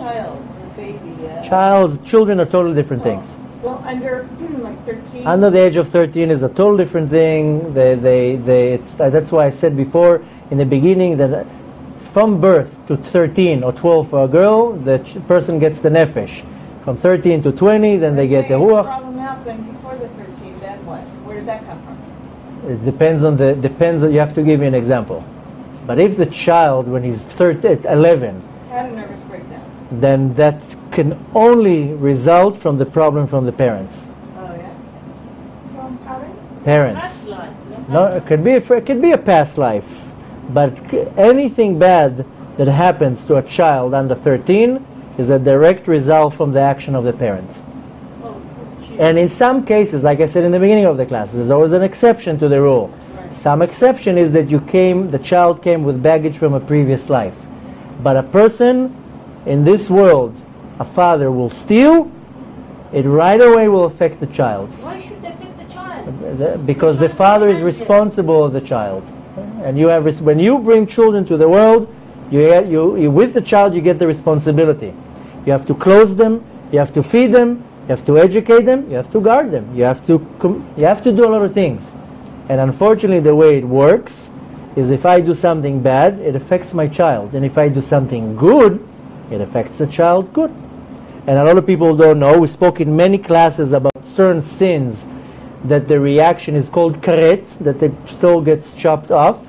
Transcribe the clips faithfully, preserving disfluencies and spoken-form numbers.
child, a baby? Uh, Child's children are totally different so, things. So under like thirteen. Under the age of thirteen is a total different thing. They, they, they. It's, uh, that's why I said before in the beginning that from birth to thirteen or twelve for a girl, the ch- person gets the nefesh. From thirteen to twenty, then they get the If ruach. the problem happened before the thirteen, then what? Where did that come from? It depends on the depends. On, you have to give me an example. But if the child, when he's thirteen, eleven, Had a nervous breakdown. then that can only result from the problem from the parents. Oh yeah. From parents? Parents. Past life. No, it could be a, it could be a past life, but c- anything bad that happens to a child under thirteen is a direct result from the action of the parents. Oh, gee. And in some cases, like I said in the beginning of the class, there's always an exception to the rule. Right. Some exception is that you came, the child came with baggage from a previous life. But a person in this world, a father will steal, it right away will affect the child. Why should they pick the child? The- Because the father is responsible of the child. And you have, res- when you bring children to the world, you, you, you, with the child you get the responsibility. You have to clothe them, you have to feed them, you have to educate them, you have to guard them, you have to, com- you have to do a lot of things. And unfortunately the way it works is if I do something bad, it affects my child. And if I do something good, it affects the child good. And a lot of people don't know, we spoke in many classes about certain sins that the reaction is called karet, that the soul gets chopped off.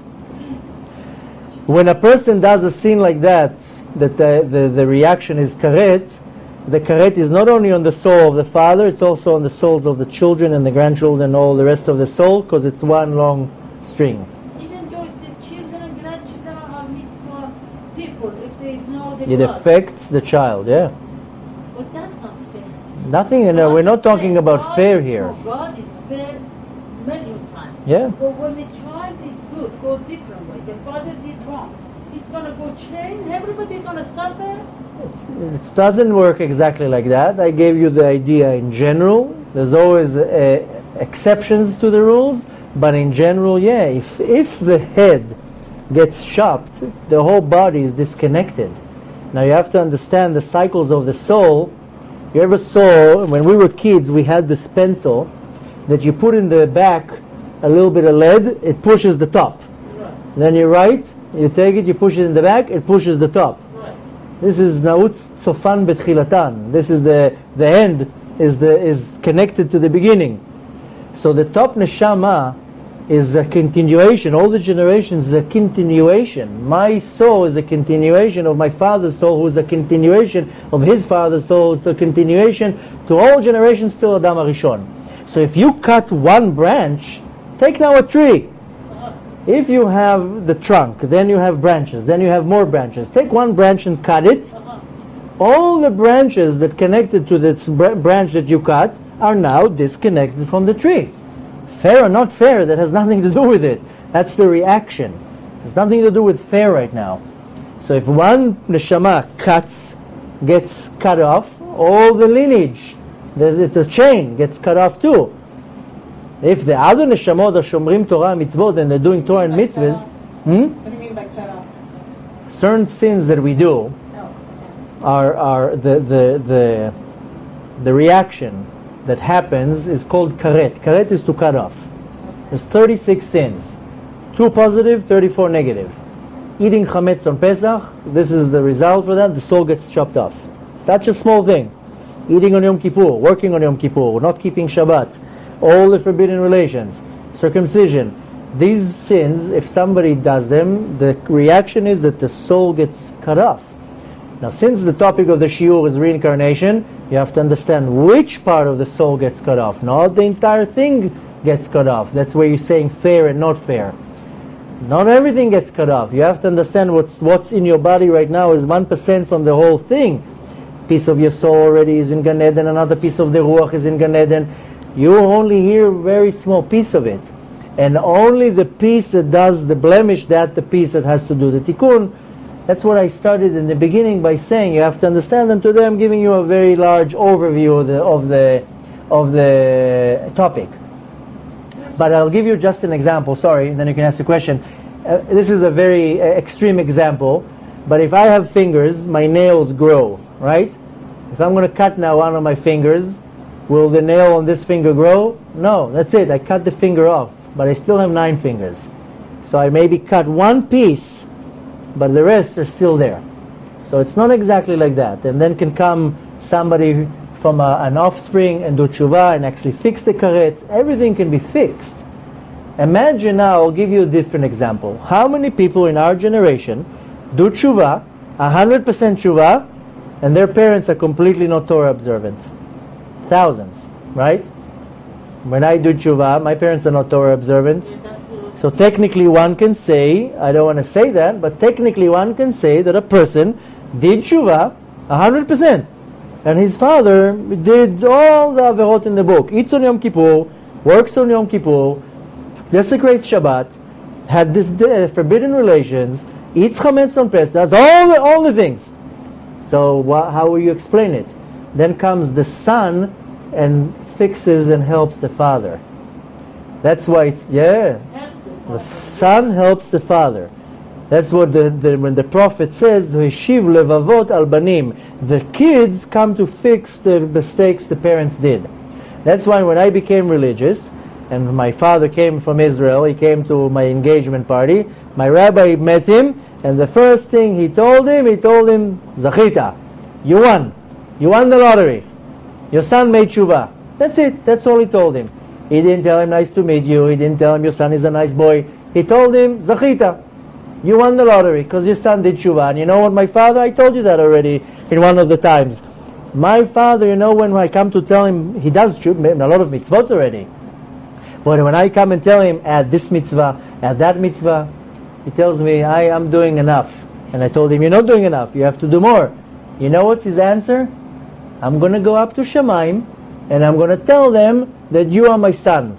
When a person does a sin like that, that the, the, the reaction is karet, the karet is not only on the soul of the father, it's also on the souls of the children and the grandchildren and all the rest of the soul, because it's one long string. Even though if the children and grandchildren are mitzvah people, if they know the It God. affects the child, yeah. But that's not fair. Nothing, you know, God we're is not talking fair. about God fair is- here. no, God is fair million times. Yeah. But when the child is good, go different way. The father did wrong. He's gonna go change. Everybody's gonna suffer. It doesn't work exactly like that. I gave you the idea in general. There's always uh, exceptions to the rules, but in general, yeah, if, if the head gets chopped, the whole body is disconnected. Now you have to understand the cycles of the soul. You ever saw, when we were kids, we had this pencil that you put in the back a little bit of lead, it pushes the top. Right. Then you write, you take it, you push it in the back, it pushes the top. Right. This is Nautz Sofan Betchilatan. This is the the end is the is connected to the beginning. So the top neshama is a continuation. All the generations is a continuation. My soul is a continuation of my father's soul, who is a continuation of his father's soul. It's a continuation to all generations till Adam HaRishon. So if you cut one branch, take now a tree. If you have the trunk, then you have branches, then you have more branches. Take one branch and cut it. All the branches that connected to this br- branch that you cut are now disconnected from the tree. Fair or not fair, that has nothing to do with it. That's the reaction. It has nothing to do with fair right now. So if one neshama cuts, gets cut off, all the lineage, the, the chain gets cut off too. If the other neshamot are shomrim Torah and mitzvot and they're doing Torah and Like cut mitzvahs, off. hmm? What do you mean by cut off? certain sins that we do No. are, are the, the, the, the reaction that happens is called karet. Karet is to cut off. There's thirty-six sins. Two positive, thirty-four negative. Eating chametz on Pesach, this is the result for that, the soul gets chopped off. Such a small thing. Eating on Yom Kippur, working on Yom Kippur, not keeping Shabbat, all the forbidden relations, circumcision. These sins, if somebody does them, the reaction is that the soul gets cut off. Now, since the topic of the shiur is reincarnation, you have to understand which part of the soul gets cut off. Not the entire thing gets cut off. That's where you're saying fair and not fair. Not everything gets cut off. You have to understand what's what's in your body right now is one percent from the whole thing. Piece of your soul already is in Gan Eden, another piece of the Ruach is in Gan Eden. You only hear a very small piece of it. And only the piece that does the blemish, that the piece that has to do the tikkun. That's what I started in the beginning by saying. You have to understand, and today I'm giving you a very large overview of the of the, of the topic. But I'll give you just an example, sorry, and then you can ask the question. Uh, this is a very uh, extreme example. But if I have fingers, my nails grow, right? If I'm going to cut now one of my fingers, will the nail on this finger grow? No, that's it. I cut the finger off, but I still have nine fingers. So I maybe cut one piece, but the rest are still there. So it's not exactly like that. And then can come somebody from a, an offspring and do tshuva and actually fix the karet. Everything can be fixed. Imagine now, I'll give you a different example. How many people in our generation do tshuva, one hundred percent tshuva, and their parents are completely not Torah observant? Thousands, right? When I do tshuva, my parents are not Torah observant. So technically one can say, I don't want to say that, but technically one can say that a person did tshuva one hundred percent. And his father did all the averot in the book. Eats on Yom Kippur, works on Yom Kippur, desecrates Shabbat, had the, the forbidden relations, eats chametz on Pesach, does all the, all the things. So wh- how will you explain it? Then comes the son and fixes and helps the father. That's why it's, yeah, the f- son helps the father. That's what the, the when the prophet says, "Hishiv levavot al banim," the kids come to fix the mistakes the parents did. That's why when I became religious, and my father came from Israel, he came to my engagement party, my rabbi met him, and the first thing he told him, he told him, "Zachita, you won. You won the lottery. Your son made tshuva." That's it. That's all he told him. He didn't tell him, "Nice to meet you." He didn't tell him, "Your son is a nice boy." He told him, "Zachita, you won the lottery because your son did tshuva." And you know what, my father, I told you that already in one of the times. My father, you know, when I come to tell him, he does tshuva, a lot of mitzvot already. But when I come and tell him, add this mitzvah, add that mitzvah, he tells me, I am doing enough. And I told him, you're not doing enough, you have to do more. You know what's his answer? I'm going to go up to Shemaim, and I'm going to tell them that you are my son.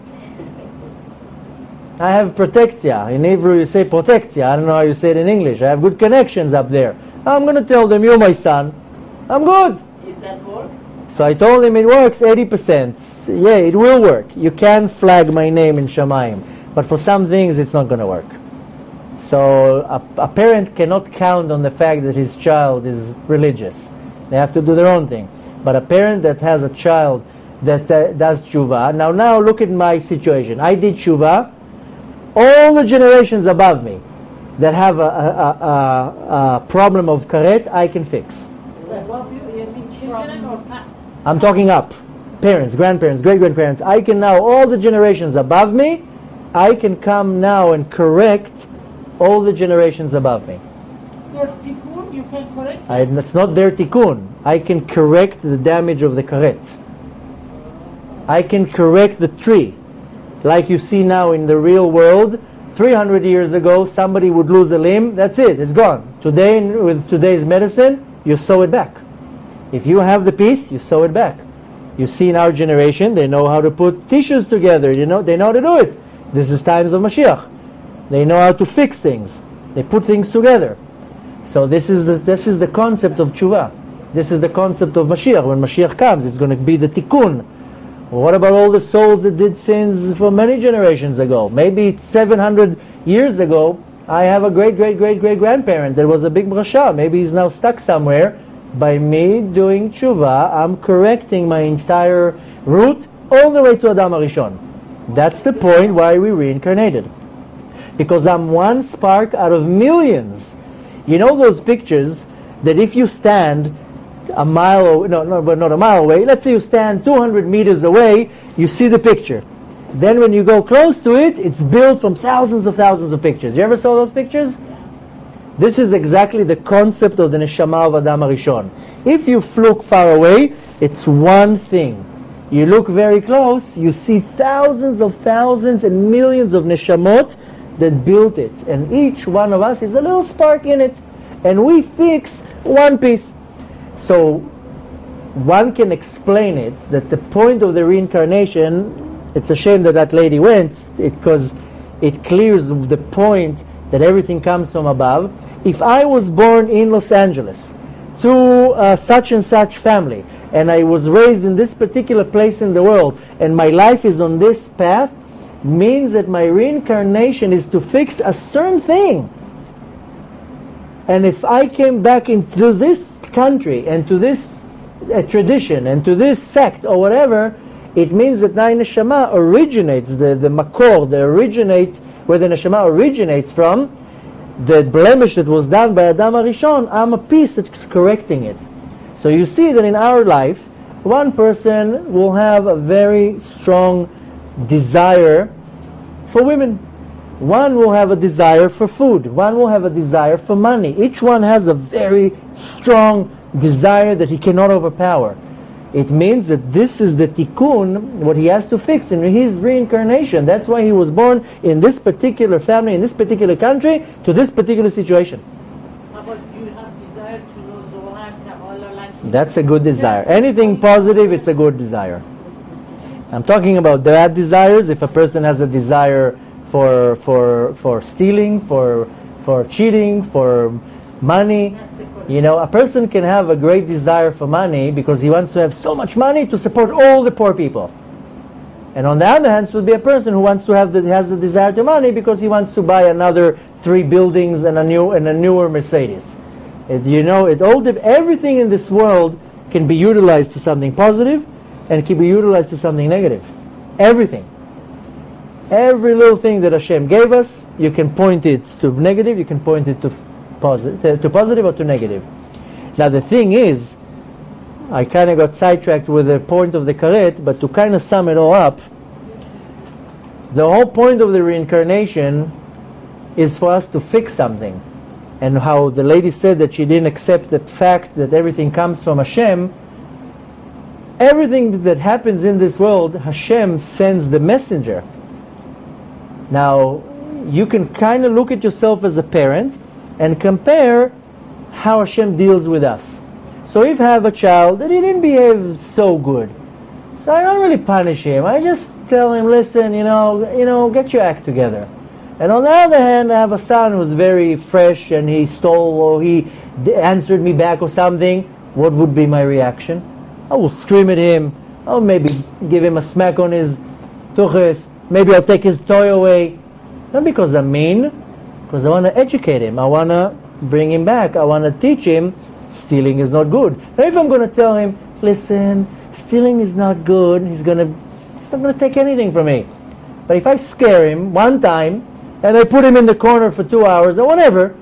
I have protectia. In Hebrew you say protectia. I don't know how you say it in English. I have good connections up there. I'm going to tell them, you're my son. I'm good. Is that works? So I told him it works eighty percent. Yeah, it will work. You can flag my name in Shamayim. But for some things it's not going to work. So a, a parent cannot count on the fact that his child is religious. They have to do their own thing. But a parent that has a child that uh, does tshuva. Now, now look at my situation. I did tshuva. All the generations above me that have a, a, a, a problem of karet, I can fix. Above you, you mean children or pets? I'm talking up. Parents, grandparents, great-grandparents. I can now, all the generations above me, I can come now and correct all the generations above me. Your tikkun, you can correct I, it's not their tikkun. I can correct the damage of the karet. I can correct the tree. Like you see now in the real world, three hundred years ago, somebody would lose a limb, that's it, it's gone. Today, with today's medicine, you sew it back. If you have the piece, you sew it back. You see in our generation, they know how to put tissues together, you know, they know how to do it. This is times of Mashiach. They know how to fix things. They put things together. So this is the, this is the concept of tshuva. This is the concept of Mashiach. When Mashiach comes, it's going to be the tikkun. What about all the souls that did sins for many generations ago? Maybe seven hundred years ago, I have a great, great, great, great grandparent that was a big brasha. Maybe he's now stuck somewhere. By me doing tshuva, I'm correcting my entire route all the way to Adam HaRishon. That's the point why we reincarnated. Because I'm one spark out of millions. You know those pictures that if you stand a mile away, no, no, but not a mile away, let's say you stand two hundred meters away, you see the picture. Then when you go close to it, it's built from thousands of thousands of pictures. You ever saw those pictures? This is exactly the concept of the neshama of Adam HaRishon. If you look far away, it's one thing. You look very close, you see thousands of thousands and millions of neshamot that built it. And each one of us is a little spark in it. And we fix one piece. So one can explain it, that the point of the reincarnation, it's a shame that that lady went, because it, it clears the point that everything comes from above. If I was born in Los Angeles to uh, such and such family, and I was raised in this particular place in the world, and my life is on this path, means that my reincarnation is to fix a certain thing. And if I came back into this country and to this uh, tradition and to this sect or whatever, it means that my neshama originates, the, the makor, the originate, where the neshama originates from, the blemish that was done by Adam HaRishon, I'm a piece that's correcting it. So you see that in our life, one person will have a very strong desire for women. One will have a desire for food. One will have a desire for money. Each one has a very strong desire that he cannot overpower. It means that this is the tikkun, what he has to fix in his reincarnation. That's why he was born in this particular family, in this particular country, to this particular situation. How about you have desire to know Zohar, Kabbalah, like That's a good desire. Yes. Anything positive, it's a good desire. I'm talking about bad desires. If a person has a desire for for for stealing, for for cheating, for money, you know, a person can have a great desire for money because he wants to have so much money to support all the poor people. And on the other hand, it would be a person who wants to have the, has the desire to money because he wants to buy another three buildings and a new and a newer Mercedes. It, you know, it all everything in this world can be utilized to something positive and can be utilized to something negative. Everything. Every little thing that Hashem gave us, you can point it to negative, you can point it to positive, to positive or to negative. Now the thing is, I kind of got sidetracked with the point of the karet, but to kind of sum it all up, the whole point of the reincarnation is for us to fix something. And how the lady said that she didn't accept the fact that everything comes from Hashem, everything that happens in this world, Hashem sends the messenger. Now, you can kind of look at yourself as a parent and compare how Hashem deals with us. So if I have a child that he didn't behave so good, so I don't really punish him. I just tell him, listen, you know, you know, get your act together. And on the other hand, I have a son who's very fresh and he stole or he d- answered me back or something. What would be my reaction? I will scream at him. I'll maybe give him a smack on his tuches. Maybe I'll take his toy away. Not because I'm mean, because I want to educate him. I want to bring him back. I want to teach him stealing is not good. Now if I'm going to tell him, listen, stealing is not good, he's going to, he's not going to take anything from me. But if I scare him one time, and I put him in the corner for two hours or whatever,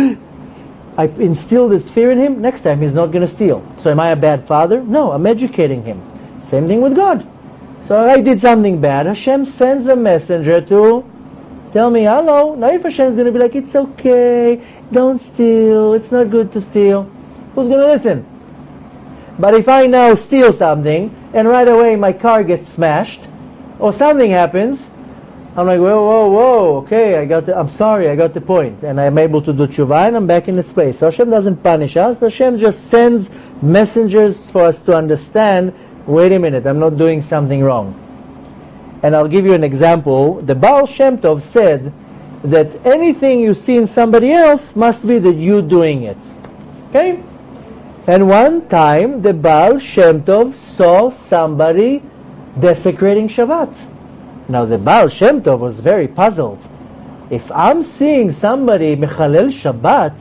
I instill this fear in him, next time he's not going to steal. So am I a bad father? No, I'm educating him. Same thing with God. So I did something bad. Hashem sends a messenger to tell me, hello. Now if Hashem is going to be like, it's okay, don't steal, it's not good to steal, who's going to listen? But if I now steal something, and right away my car gets smashed, or something happens, I'm like, whoa, whoa, whoa, okay, I got the, I'm sorry, I got the point. And I'm able to do tshuva, and I'm back in this place. So Hashem doesn't punish us. Hashem just sends messengers for us to understand, wait a minute, I'm not doing something wrong. And I'll give you an example. The Baal Shem Tov said that anything you see in somebody else must be that you doing it. Okay? And one time, the Baal Shem Tov saw somebody desecrating Shabbat. Now the Baal Shem Tov was very puzzled. If I'm seeing somebody mechalel Shabbat,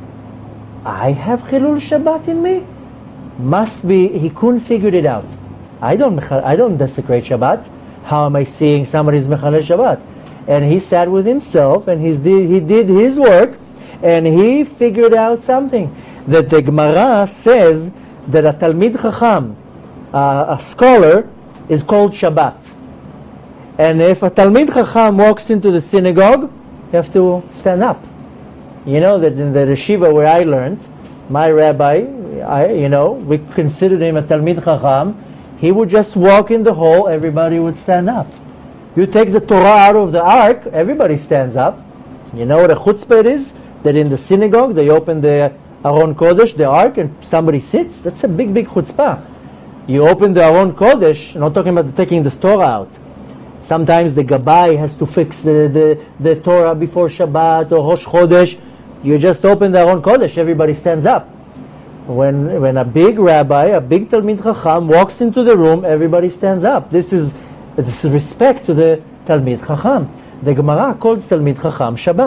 I have chilul Shabbat in me? Must be, he couldn't figure it out. I don't, I don't desecrate Shabbat. How am I seeing somebody's mechalel Shabbat? And he sat with himself and he's did, he did his work and he figured out something. That the Gemara says that a Talmid Chacham, uh, a scholar, is called Shabbat. And if a Talmid Chacham walks into the synagogue, you have to stand up. You know that in the yeshiva where I learned, my rabbi, I, you know, we considered him a Talmid Chacham. He would just walk in the hall, everybody would stand up. You take the Torah out of the ark, everybody stands up. You know what a chutzpah is? That in the synagogue, they open the Aron Kodesh, the ark, and somebody sits. That's a big, big chutzpah. You open the Aron Kodesh, I'm not talking about taking the Torah out. Sometimes the Gabbai has to fix the, the, the Torah before Shabbat or Rosh Chodesh. You just open the Aron Kodesh, everybody stands up. When when a big rabbi, a big Talmid Chacham walks into the room, everybody stands up. This is this is respect to the Talmid Chacham. The Gemara calls Talmid Chacham Shabbat.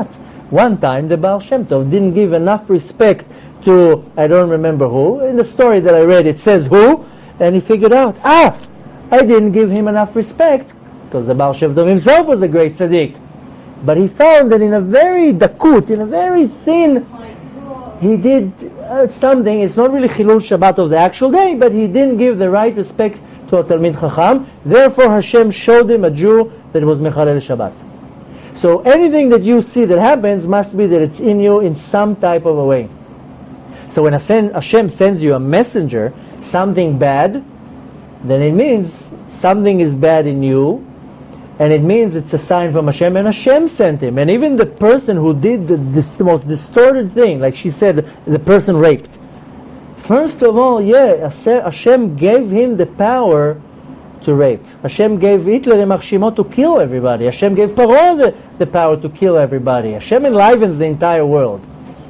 One time the Baal Shem Tov didn't give enough respect to, I don't remember who, in the story that I read it says who, and he figured out, ah, I didn't give him enough respect, because the Baal Shem Tov himself was a great tzaddik. But he found that in a very dakut, in a very thin, he did uh, something, it's not really Chilul Shabbat of the actual day, but he didn't give the right respect to a Talmid Chacham. Therefore Hashem showed him, a Jew, that it was Mechalel Shabbat. So anything that you see that happens must be that it's in you in some type of a way. So when Hashem sends you a messenger, something bad, then it means something is bad in you, and it means it's a sign from Hashem, and Hashem sent him. And even the person who did the, this, the most distorted thing, like she said, the person raped. First of all, yeah, Hashem gave him the power to rape. Hashem gave Hitler and Shimon to kill everybody. Hashem gave Paro the, the power to kill everybody. Hashem enlivens the entire world.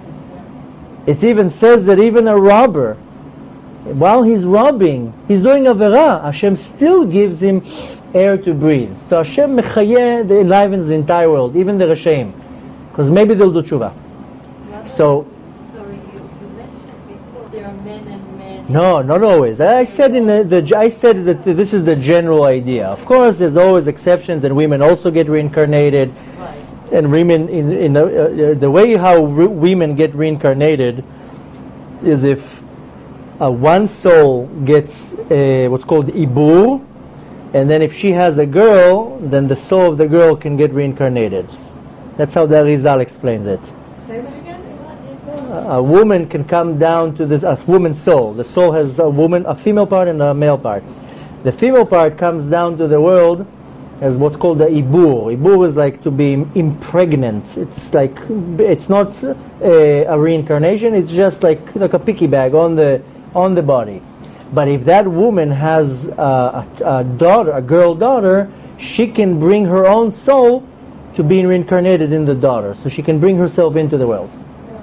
It even says that even a robber, while he's robbing, he's doing Averah, Hashem still gives him air to breathe. So Hashem mechayeh, the enlivens the entire world, even the Rashaim, because maybe they'll do tshuva. So, sorry, you, you mentioned before there are men and men. no, not always. I said in the, the I said that this is the general idea. Of course, there's always exceptions, and women also get reincarnated. Right. And women, in, in the, uh, the way how re- women get reincarnated is if uh, one soul gets uh, what's called ibur, and then if she has a girl, then the soul of the girl can get reincarnated. That's how the Arizal explains it. Say that again? A, a woman can come down to this, a woman's soul. The soul has a woman, a female part and a male part. The female part comes down to the world as what's called the ibur. Ibur is like to be impregnant. It's like, it's not a, a reincarnation, it's just like, like a picky bag on the, on the body. But if that woman has a, a, a daughter, a girl daughter, she can bring her own soul to being reincarnated in the daughter. So she can bring herself into the world.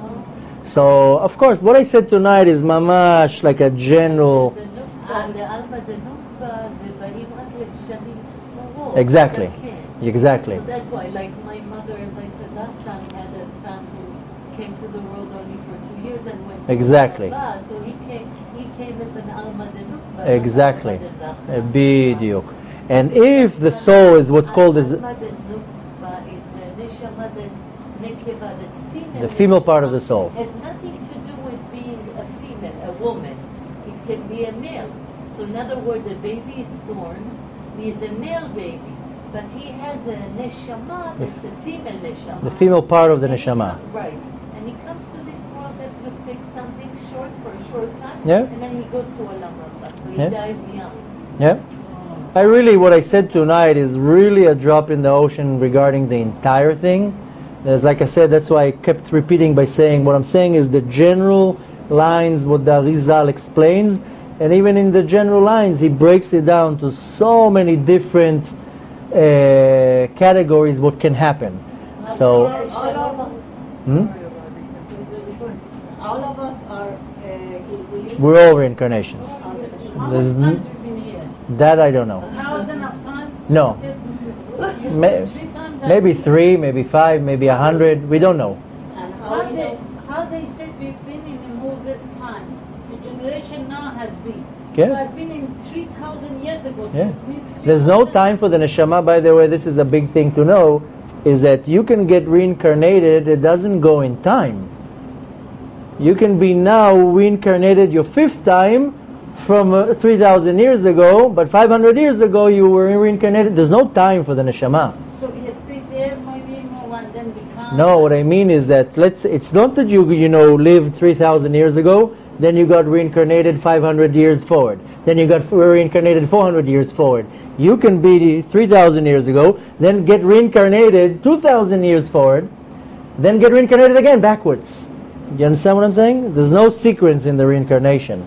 So, of course, what I said tonight is mamash, like a general... The nukba, the alma, the nukba, זה באים רק לשנים ספורות. Exactly. כן. Exactly. So that's why, like my mother, as I said last time, had a son who came to the world only for two years and went to Exactly. Alma, so he came, he came as an alma de nukba. Exactly. Alma de zachar. Uh, Bidiyuk. And if the soul is what's called as Alma de nukba is a neshama that's nekeva, that's female. the female part of the neshama. soul. Has nothing to do with being a female, a woman. It can be a male. So in other words, a baby is born, he is a male baby, but he has a neshama that's a female neshama. The female part of the And he neshama. com- Right. And he comes to this world just to fix something short for a short time, Yeah. and then he goes to Olam Rabba. So he Yeah. dies young. Yeah? I really, what I said tonight is really a drop in the ocean regarding the entire thing. As like I said, that's why I kept repeating by saying, what I'm saying is the general lines, what the Arizal explains, and even in the general lines, he breaks it down to so many different uh, categories what can happen. So, Yeah, Shalom. Hmm? Sorry about it. It's a really good. All of us are uh, Gilgulim. we're all reincarnations. How There's many n- times we've been here? That I don't know. Thousand of times? No. You said, you Ma- said three times. I Maybe think. three, maybe five, maybe a hundred. We don't know. And how they, how they said we've been in Moses' time. The generation now has been. Okay. We have been in three thousand years ago. So Yeah. it means There's no three thousand time for the neshama. By the way, this is a big thing to know, is that you can get reincarnated. It doesn't go in time. You can be now reincarnated your fifth time from uh, three thousand years ago, but five hundred years ago you were reincarnated. There's no time for the neshama. So we stay there, maybe more, and then become. No, what I mean is that let's. It's not that you you know lived three thousand years ago, then you got reincarnated five hundred years forward, then you got reincarnated four hundred years forward. You can be three thousand years ago, then get reincarnated two thousand years forward, then get reincarnated again backwards. You understand what I'm saying? There's no sequence in the reincarnation.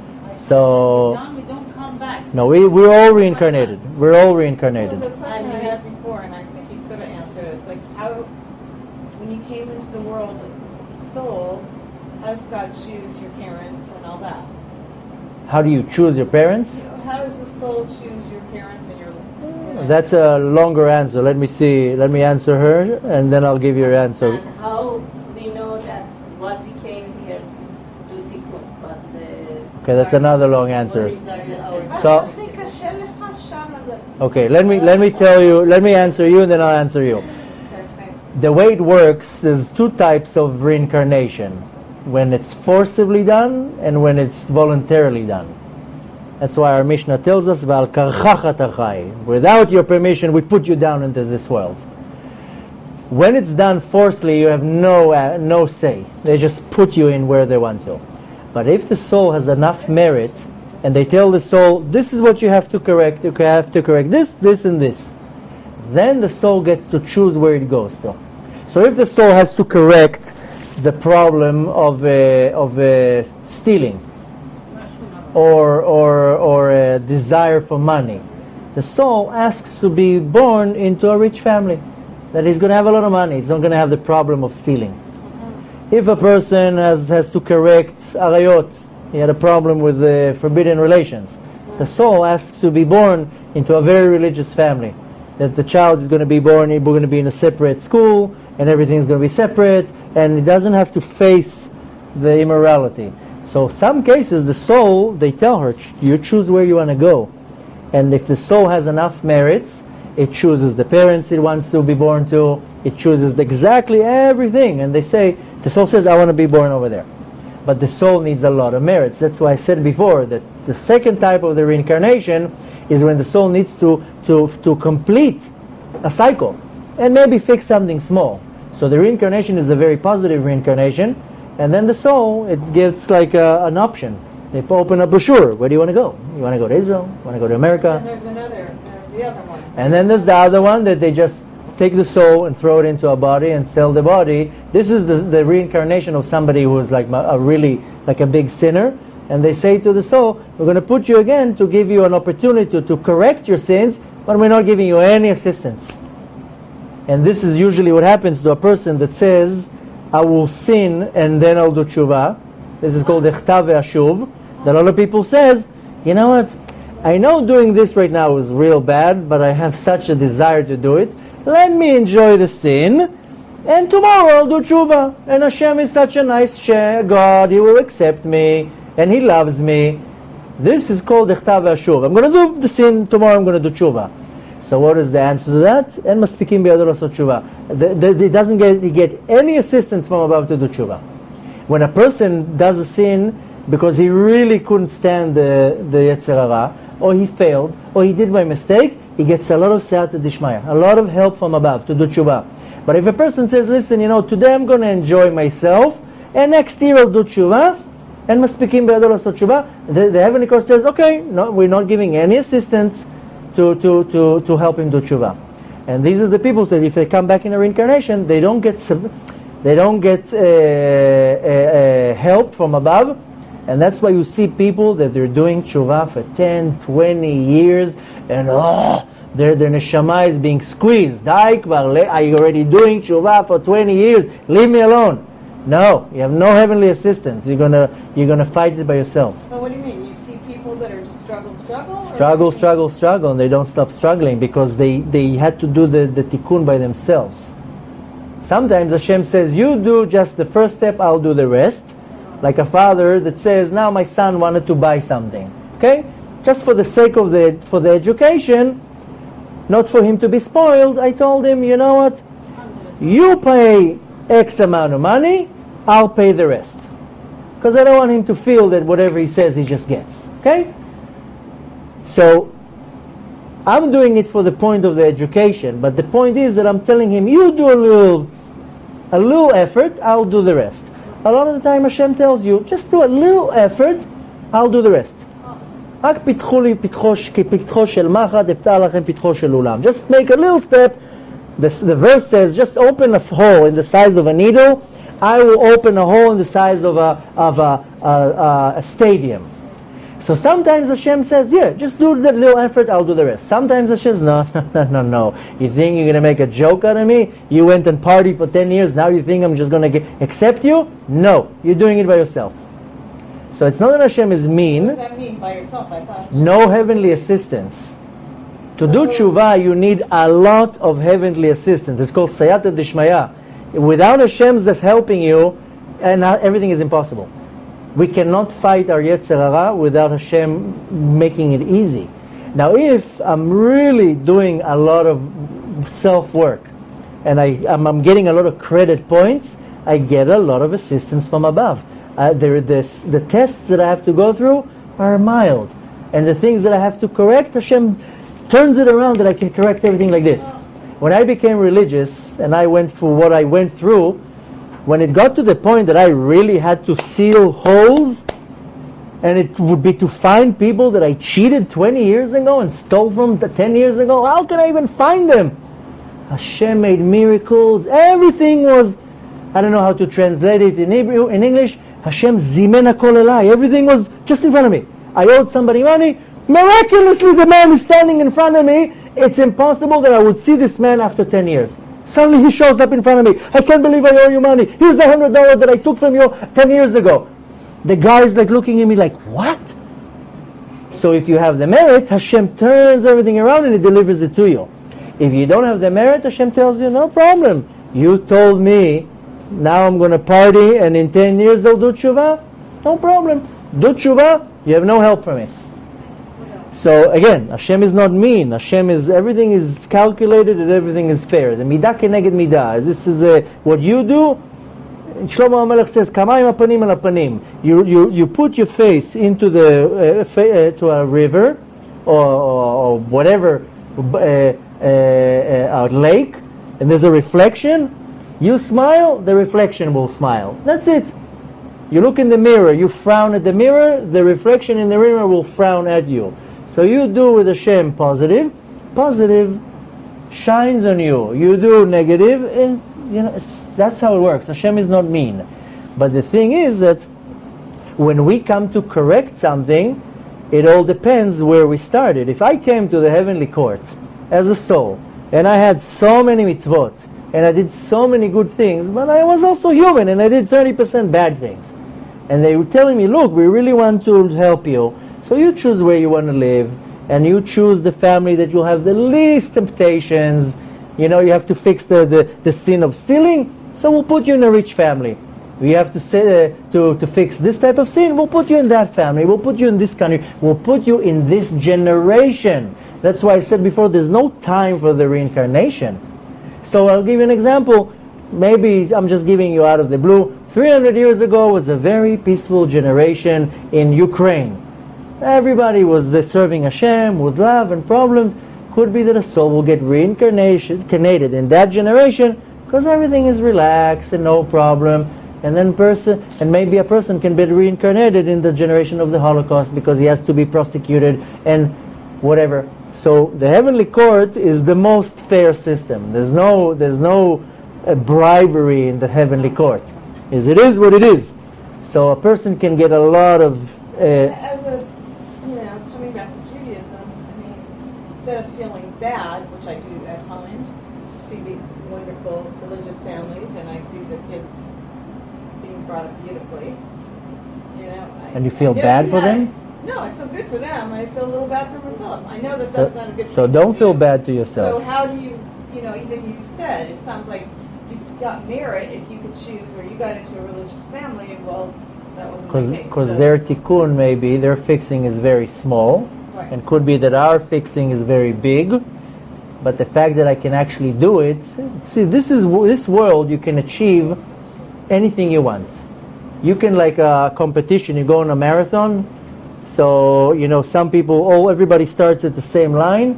So Now we don't come back. no, we we're all reincarnated. We're all So reincarnated. the question I had before, and I think you sort of answered it, is like how, when you came into the world, the soul, how does God choose your parents and all that? How do you choose your parents? How does the soul choose your parents and your? That's a longer answer. Let me see. Let me answer her, and then I'll give you your answer. And how Okay, that's another long answer. What is our- our- So- הכי קשה לך שם זה. Okay, let me let me tell you, let me answer you, and then I'll answer you. Okay, thanks. The way it works, there's two types of reincarnation: when it's forcibly done and when it's voluntarily done. That's why our Mishnah tells us, "V'al karchacha tarchai." Without your permission, we put you down into this world. When it's done forcibly, you have no uh, no say. They just put you in where they want to. But if the soul has enough merit, and they tell the soul, "This is what you have to correct. You have to correct this, this, and this," then the soul gets to choose where it goes to. So if the soul has to correct the problem of uh, of uh, stealing, or or or a desire for money, the soul asks to be born into a rich family, that he's going to have a lot of money. He's not going to have the problem of stealing. If a person has has to correct arayot, he had a problem with uh, forbidden relations, the soul asks to be born into a very religious family, that the child is going to be born, we're going to be in a separate school, and everything's going to be separate, and it doesn't have to face the immorality. So some cases, the soul, they tell her, you choose where you want to go. And if the soul has enough merits, it chooses the parents it wants to be born to, it chooses exactly everything. And they say, the soul says, I want to be born over there. But the soul needs a lot of merits. That's why I said before that the second type of the reincarnation is when the soul needs to, to, to complete a cycle and maybe fix something small. So the reincarnation is a very positive reincarnation. And then the soul, it gets like a, an option. They open a brochure. Where do you want to go? You want to go to Israel? You want to go to America? And there's another, there's the other one. And then there's the other one that they just take the soul and throw it into a body and tell the body, this is the, the reincarnation of somebody who is like a really, like a big sinner. And they say to the soul, we're going to put you again to give you an opportunity to, to correct your sins, but we're not giving you any assistance. And this is usually what happens to a person that says, I will sin and then I'll do tshuva. This is called echtav ve'ashuv. That a lot of people says, you know what, I know doing this right now is real bad, but I have such a desire to do it. Let me enjoy the sin, and tomorrow I'll do tshuva. And Hashem is such a nice God, He will accept me, and He loves me. This is called echtav ve'ashuv. I'm going to do the sin, tomorrow I'm going to do tshuva. So what is the answer to that? And maspikim biyado lasot tshuva. He doesn't get, get any assistance from above to do tshuva. When a person does a sin because he really couldn't stand the, the Yetzer Hara, or he failed, or he did by mistake, he gets a lot of siyata dishmaya, a lot of help from above to do tshuva. But if a person says, listen, you know, today I'm going to enjoy myself, and next year I'll do tshuva, and maspikim biyado lasot tshuva, the, the Heavenly Court says, okay, no, we're not giving any assistance to, to, to, to help him do tshuva. And these are the people that if they come back in a reincarnation, they don't get they don't get uh, uh, uh, help from above. And that's why you see people that they're doing tshuva for ten, twenty years, and oh, their, their neshama is being squeezed. Are you already doing tshuva for twenty years? Leave me alone. No, you have no heavenly assistance. You're gonna you're gonna fight it by yourself. So what do you mean? You see people that are just struggle, struggle? or- Struggle, struggle, struggle, and they don't stop struggling because they, they had to do the, the tikkun by themselves. Sometimes Hashem says, you do just the first step, I'll do the rest. Like a father that says, now my son wanted to buy something. Okay? Just for the sake of the for the education, not for him to be spoiled, I told him, you know what? You pay X amount of money, I'll pay the rest. Because I don't want him to feel that whatever he says he just gets. Okay? So, I'm doing it for the point of the education, but the point is that I'm telling him, you do a little, a little effort, I'll do the rest. A lot of the time Hashem tells you, just do a little effort, I'll do the rest. רק פיתחו לי פיתחו, כפיתחו של מחט, אפתח לכם פיתחו של אולם. Just make a little step. The, the verse says, just open a hole in the size of a needle, I will open a hole in the size of a, of a, a, a stadium. So sometimes Hashem says, yeah, just do that little effort, I'll do the rest. Sometimes Hashem says, no, no, no, no. You think you're going to make a joke out of me? You went and partied for ten years, now you think I'm just going to accept you? No, you're doing it by yourself. So it's not that Hashem is mean. What does that mean by yourself? I thought. No heavenly assistance. To do tshuva, you need a lot of heavenly assistance. It's called sayata dishmaya. Without Hashem's that's helping you, and everything is impossible. We cannot fight our Yetzer Hara without Hashem making it easy. Now, if I'm really doing a lot of self-work and I, I'm, I'm getting a lot of credit points, I get a lot of assistance from above. Uh, the, the, the tests that I have to go through are mild. And the things that I have to correct, Hashem turns it around that I can correct everything like this. When I became religious and I went through what I went through, when it got to the point that I really had to seal holes, and it would be to find people that I cheated twenty years ago and stole from ten years ago, how can I even find them? Hashem made miracles. Everything was, I don't know how to translate it in Hebrew, in English, Hashem zimen hakol elai. Everything was just in front of me. I owed somebody money. Miraculously, the man is standing in front of me. It's impossible that I would see this man after ten years. Suddenly he shows up in front of me. I can't believe I owe you money. Here's a hundred dollars that I took from you ten years ago. The guy is like looking at me like, what? So if you have the merit, Hashem turns everything around and He delivers it to you. If you don't have the merit, Hashem tells you, no problem. You told me, now I'm going to party and in ten years I'll do tshuva. No problem. Do tshuva, you have no help from me. So again, Hashem is not mean. Hashem is, everything is calculated and everything is fair. The midah keneged midah. This is uh, what you do. Shlomo HaMelech says, "Kamayim hapanim al hapanim." You you you put your face into the uh, fa- uh, to a river or, or, or whatever uh, uh, uh, a lake, and there's a reflection. You smile, the reflection will smile. That's it. You look in the mirror, you frown at the mirror, the reflection in the mirror will frown at you. So you do with Hashem positive, positive shines on you. You do negative, and you know it's, that's how it works. Hashem is not mean. But the thing is that when we come to correct something, it all depends where we started. If I came to the heavenly court as a soul, and I had so many mitzvot, and I did so many good things, but I was also human, and I did thirty percent bad things. And they were telling me, look, we really want to help you, so you choose where you want to live, and you choose the family that you'll have the least temptations. You know, you have to fix the, the, the sin of stealing, so we'll put you in a rich family. We have to say, uh, to, to fix this type of sin, we'll put you in that family, we'll put you in this country, we'll put you in this generation. That's why I said before, there's no time for the reincarnation. So I'll give you an example. Maybe I'm just giving you out of the blue. three hundred years ago was a very peaceful generation in Ukraine. Everybody was uh, serving Hashem with love and problems. Could be that a soul will get reincarnated in that generation because everything is relaxed and no problem. And then person, and maybe a person can be reincarnated in the generation of the Holocaust because he has to be prosecuted and whatever. So the heavenly court is the most fair system. There's no, there's no uh, bribery in the heavenly court. Is it is what it is. So a person can get a lot of. Uh, As a, you know, coming back to Judaism, I mean, instead of feeling bad, which I do at times, to see these wonderful religious families, and I see the kids being brought up beautifully, you know. I, and you feel I know bad you for had- them? No, I feel good for them. I feel a little bad for myself. I know that So- that's not a good thing so to don't feel do. bad to yourself. So how do you, you know, even you said, it sounds like you got merit if you could choose, or you got into a religious family, well, that wasn't Because my case. because so- their tikkun maybe, their fixing is very small. Right. And could be that our fixing is very big. But the fact that I can actually do it, see, this is this world you can achieve anything you want. You can, like a competition, you go on a marathon. So, you know, some people, oh, everybody starts at the same line.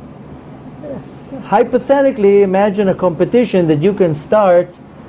Hypothetically, imagine a competition that you can start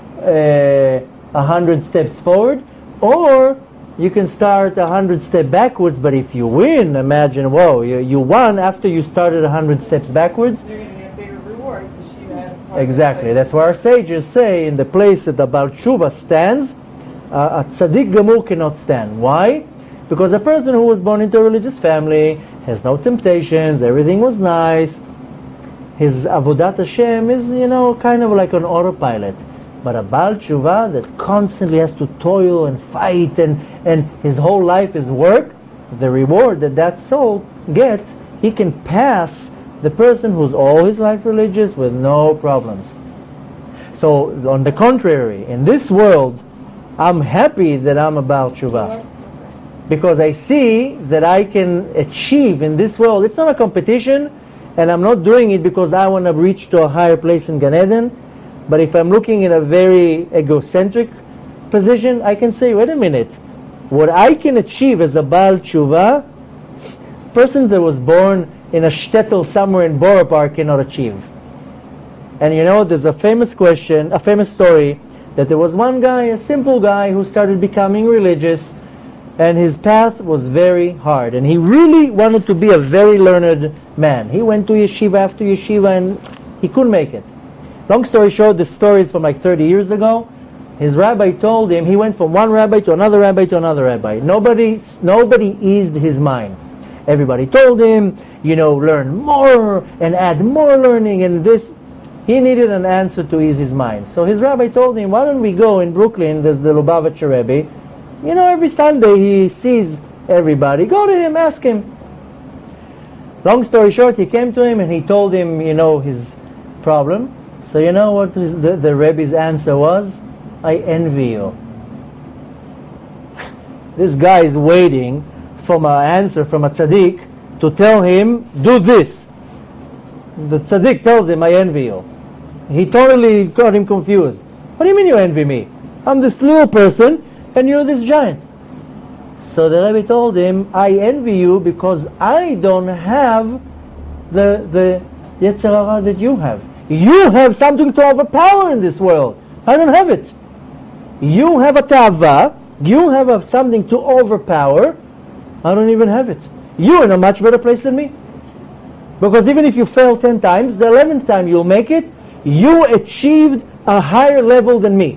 a uh, hundred steps forward, or you can start a hundred steps backwards. But if you win, imagine, whoa, you, you won after you started a hundred steps backwards. You're going to get a bigger reward because you had a part Exactly. of the That's why our sages say in the place that the Baal Tshuva stands, uh, a tzaddik gamur cannot stand. Why? Because a person who was born into a religious family has no temptations, everything was nice. His avodat Hashem is, you know, kind of like an autopilot. But a Baal Tshuva that constantly has to toil and fight, and, and his whole life is work, the reward that that soul gets, he can pass the person who's all his life religious with no problems. So, on the contrary, in this world, I'm happy that I'm a Baal Tshuva. because I see that I can achieve in this world. It's not a competition, and I'm not doing it because I want to reach to a higher place in Gan Eden. But if I'm looking in a very egocentric position, I can say, wait a minute, what I can achieve as a Baal Tshuva, person that was born in a shtetl somewhere in Borough Park cannot achieve. And you know, there's a famous question, a famous story, that there was one guy, a simple guy, who started becoming religious, and his path was very hard. And he really wanted to be a very learned man. He went to yeshiva after yeshiva, and he couldn't make it. Long story short, the story is from like thirty years ago. His rabbi told him, he went from one rabbi to another rabbi to another rabbi. Nobody, nobody eased his mind. Everybody told him, you know, learn more and add more learning and this. He needed an answer to ease his mind. So his rabbi told him, why don't we go in Brooklyn, there's the Lubavitcher Rebbe. You know, every Sunday he sees everybody. Go to him, ask him. Long story short, he came to him and he told him, you know, his problem. So you know what his, the, the Rebbe's answer was? I envy you. This guy is waiting for an answer from a tzaddik to tell him, do this. The tzaddik tells him, I envy you. He totally got him confused. What do you mean you envy me? I'm this little person and you're this giant. So the Rebbe told him, I envy you because I don't have the, the Yetzer Hara that you have. You have something to overpower in this world. I don't have it. You have a ta'ava. You have a, something to overpower. I don't even have it. You're in a much better place than me. Because even if you fail ten times, the eleventh time you'll make it. You achieved a higher level than me.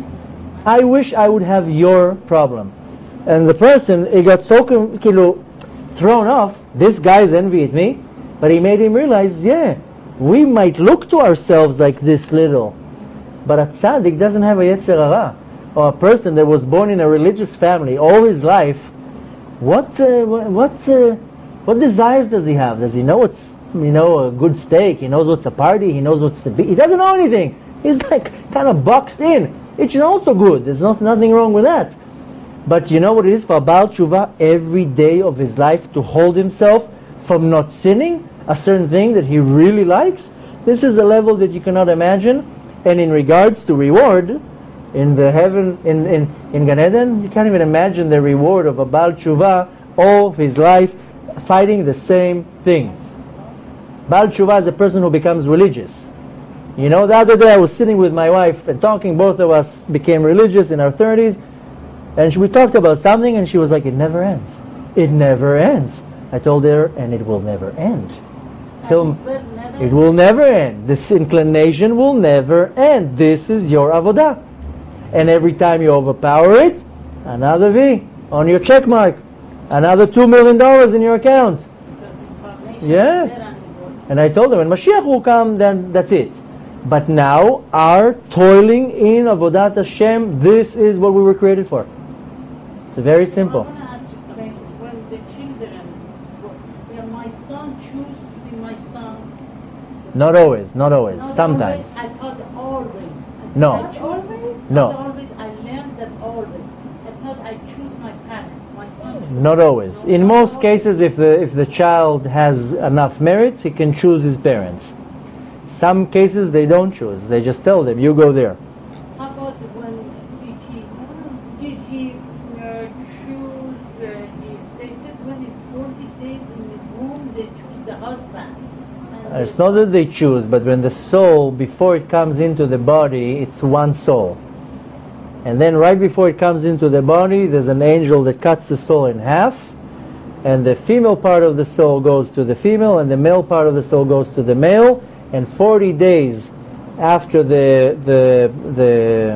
I wish I would have your problem. And the person, he got so kilo, thrown off. This guy's envied me. But he made him realize, yeah, we might look to ourselves like this little, but a tzaddik doesn't have a Yetzer Hara. Or a person that was born in a religious family all his life, what uh, what uh, what desires does he have? Does he know what's, you know, a good steak? He knows what's a party. He knows what's the be. He doesn't know anything. He's like kind of boxed in, which is also good. There's not, nothing wrong with that. But you know what it is for a Baal Tshuva every day of his life to hold himself from not sinning a certain thing that he really likes? This is a level that you cannot imagine. And in regards to reward, in the heaven, in, in, in Gan Eden, you can't even imagine the reward of a Baal Tshuva all of his life fighting the same thing. Baal Tshuva is a person who becomes religious. You know, the other day I was sitting with my wife and talking, both of us became religious in our thirties, and we talked about something and she was like, it never ends. It never ends. I told her, and it will never end. Till it will never end. This inclination will never end. This is your avodah. And every time you overpower it, another V on your check mark. Another two million dollars in your account. Yeah. And I told her, when Mashiach will come, then that's it. But now, our toiling in avodat Hashem, this is what we were created for. It's very simple. I want to ask you something. When the children, when my son choose to be my son, Not always, not always. not Sometimes. always, I thought always. I No. thought I choose- Always? No. Not always. I learned that always. I thought I choose my parents. My son choose. Not always. In most cases, if the if the child has enough merits, he can choose his parents. Some cases they don't choose. They just tell them, you go there. How about when did he did he uh, choose uh, his? They said when he's forty days in the womb, they choose the husband. And Uh, It's not that they choose, but when the soul, before it comes into the body, it's one soul. And then right before it comes into the body, there's an angel that cuts the soul in half, and the female part of the soul goes to the female, and the male part of the soul goes to the male. And forty days after the the the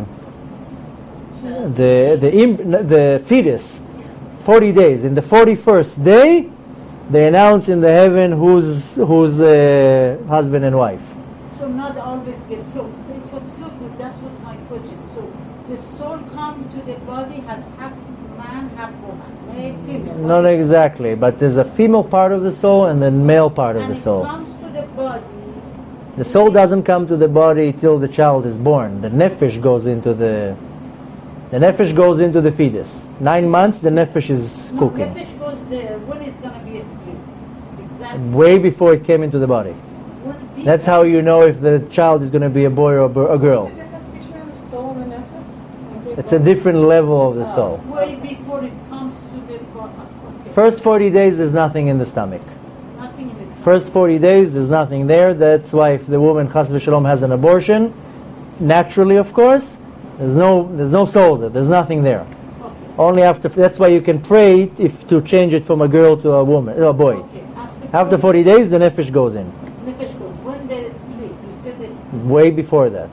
the the, imp, the fetus, forty days. In the forty-first day, they announce in the heaven who's who's uh, husband and wife. so not always get so. So it was so good. That was my question. So the soul come to the body has half man, half woman, male, female. Not exactly, but there's a female part of the soul and the male part of and the it soul. comes to the body. The soul doesn't come to the body till the child is born. The nefesh goes into the The nefesh goes into the fetus. Nine months, the nefesh is No, cooking. nefesh goes there. When is going to be a split? Exactly. Way before it came into the body. When big- That's how you know if the child is going to be a boy or a bo- a girl. What's the difference between the soul and the nefesh? Aren't they It's a both- different level of the Oh. soul. Way before it comes to the body. Okay. First forty days, there's nothing in the stomach. Nothing in the First forty days, there's nothing there. That's why if the woman, chas v'shalom, has an abortion, naturally, of course, there's no there's no soul there. There's nothing there. Okay. Only after. That's why you can pray if to change it from a girl to a woman, a boy. Okay. After, After forty days, the nefesh goes in. nefesh goes. When they split, you said it's Way before that.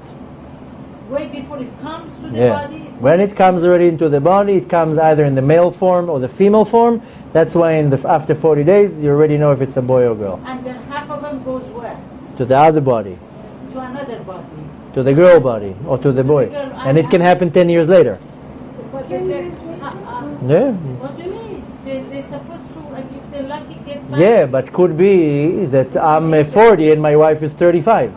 way before it comes to the Yeah. body. When it comes already into the body, it comes either in the male form or the female form. That's why in the after forty days, you already know if it's a boy or girl. And then half of them goes where? To the other body, To another body. to the girl body, or to the boy, and it can happen ten years later. But Ten then- years later. uh, uh, Yeah. What do you mean? They, they're supposed to, like, if they're lucky, get back. Yeah, but could be that I'm uh, forty and my wife is thirty-five.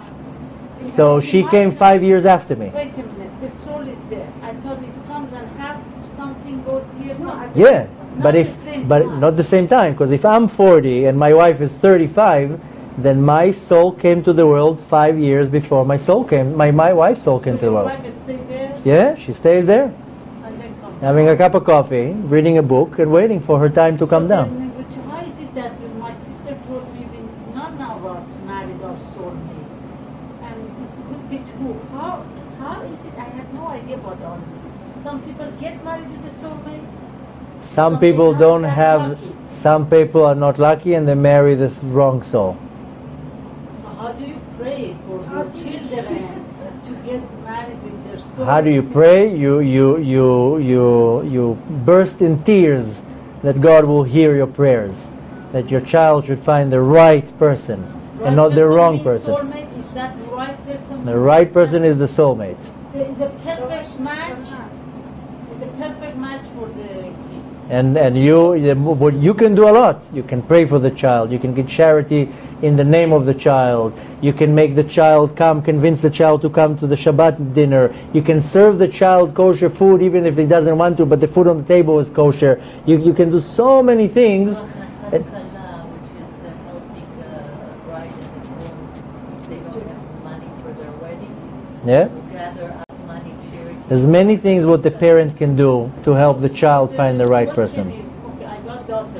So she came five years after me. Wait a minute, the soul is there. I thought it comes and half something goes here, something. Yeah, Not but the if same but time. not the same time, because if I'm forty and my wife is thirty-five, then my soul came to the world five years before my soul came. My my wife's soul came So to the your world. wife stay there Yeah, she stays there, and then come. having a cup of coffee, reading a book, and waiting for her time to So come down. then, which- why is it that when my sister told me when none of us married our soulmate, and it could be true? How how is it? I had no idea about all this. Some people get married with a soulmate. Some Some people people don't are have. lucky. Some people are not lucky and they marry the wrong soul. So how do you pray for your children to get married with their soul? How do you pray? You you you you you burst in tears that God will hear your prayers, that your child should find the right person Right and not the person wrong means person. Soulmate, is that right person? The right person is the soulmate. There is a perfect match. Is a perfect match for the kid. And and you what you can do a lot. You can pray for the child. You can get charity in the name of the child. You can make the child come, convince the child to come to the Shabbat dinner. You can serve the child kosher food even if he doesn't want to, but the food on the table is kosher. You you can do so many things. Hassan Kala, which is uh, helping the bride and the groom, they don't have money for their wedding. Yeah. Gather up money, charity. There's many things what the parent can do to help the child find the right question person. Is, okay, I got daughter.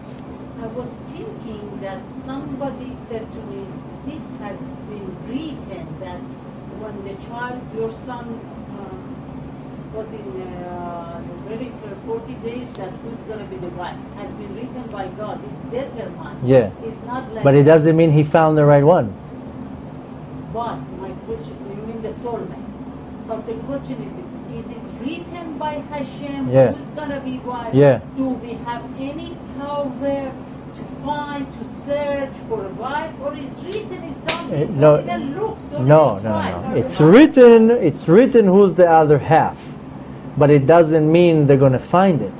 I was thinking that somebody said to me, this has been written that when the child, your son, um, was in uh, the military forty days, that who's going to be the wife has been written by God. It's determined. Yeah. It's not like. But it doesn't mean he found the right one. But my question, you mean the soulmate? But the question is, is it written by Hashem? Yeah. Who's gonna be wife? Yeah. Do we have any power to find, to search for a wife, or is written? Is done? Uh, Don't no. even look. Don't No, even no, try. no. It's written. It's written. Who's the other half? But it doesn't mean they're gonna find it.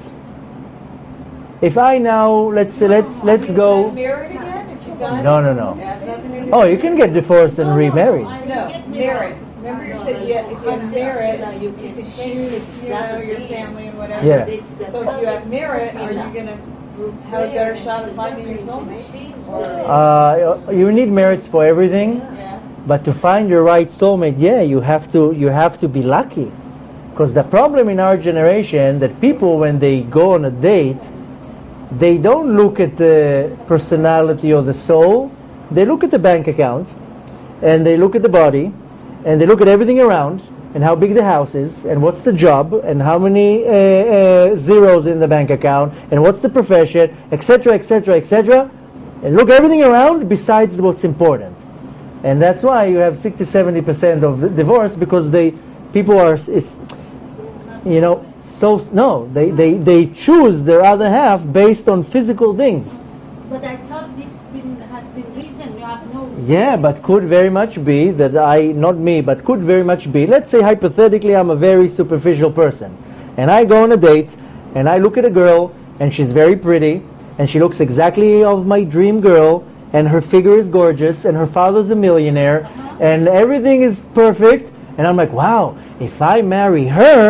If I now let's say let's let's Get go. married again if you got. No, no, no. It has nothing to do Oh, with- you can get divorced and No, no, remarried. I- No, get me married. wrong. Remember you No, said no, yeah, no. if you're married, No, you you can can change choose, you know, your exactly. family and whatever. Yeah. It's the So if you have merit, are you tefillah. gonna Through have a better prayer shot and of finding your tzedakah, you can soulmate? change Or- the- Uh, you need merits for everything, Yeah. but to find your right soulmate, yeah, you have to you have to be lucky. Because the problem in our generation that people when they go on a date, they don't look at the personality or the soul. They look at the bank account, and they look at the body, and they look at everything around, and how big the house is, and what's the job, and how many uh, uh, zeros in the bank account, and what's the profession, et cetera, et cetera, et cetera, and look everything around besides what's important. And that's why you have sixty, seventy percent of the divorce because they people are it's, you know so no they, they they choose their other half based on physical things. But I thought this been, has been written. You have no. Yeah, but could very much be that I, not me, but could very much be, let's say hypothetically I'm a very superficial person, and I go on a date, and I look at a girl, and she's very pretty, and she looks exactly of my dream girl, and her figure is gorgeous, and her father's a millionaire, and everything is perfect, and I'm like, wow, if I marry her,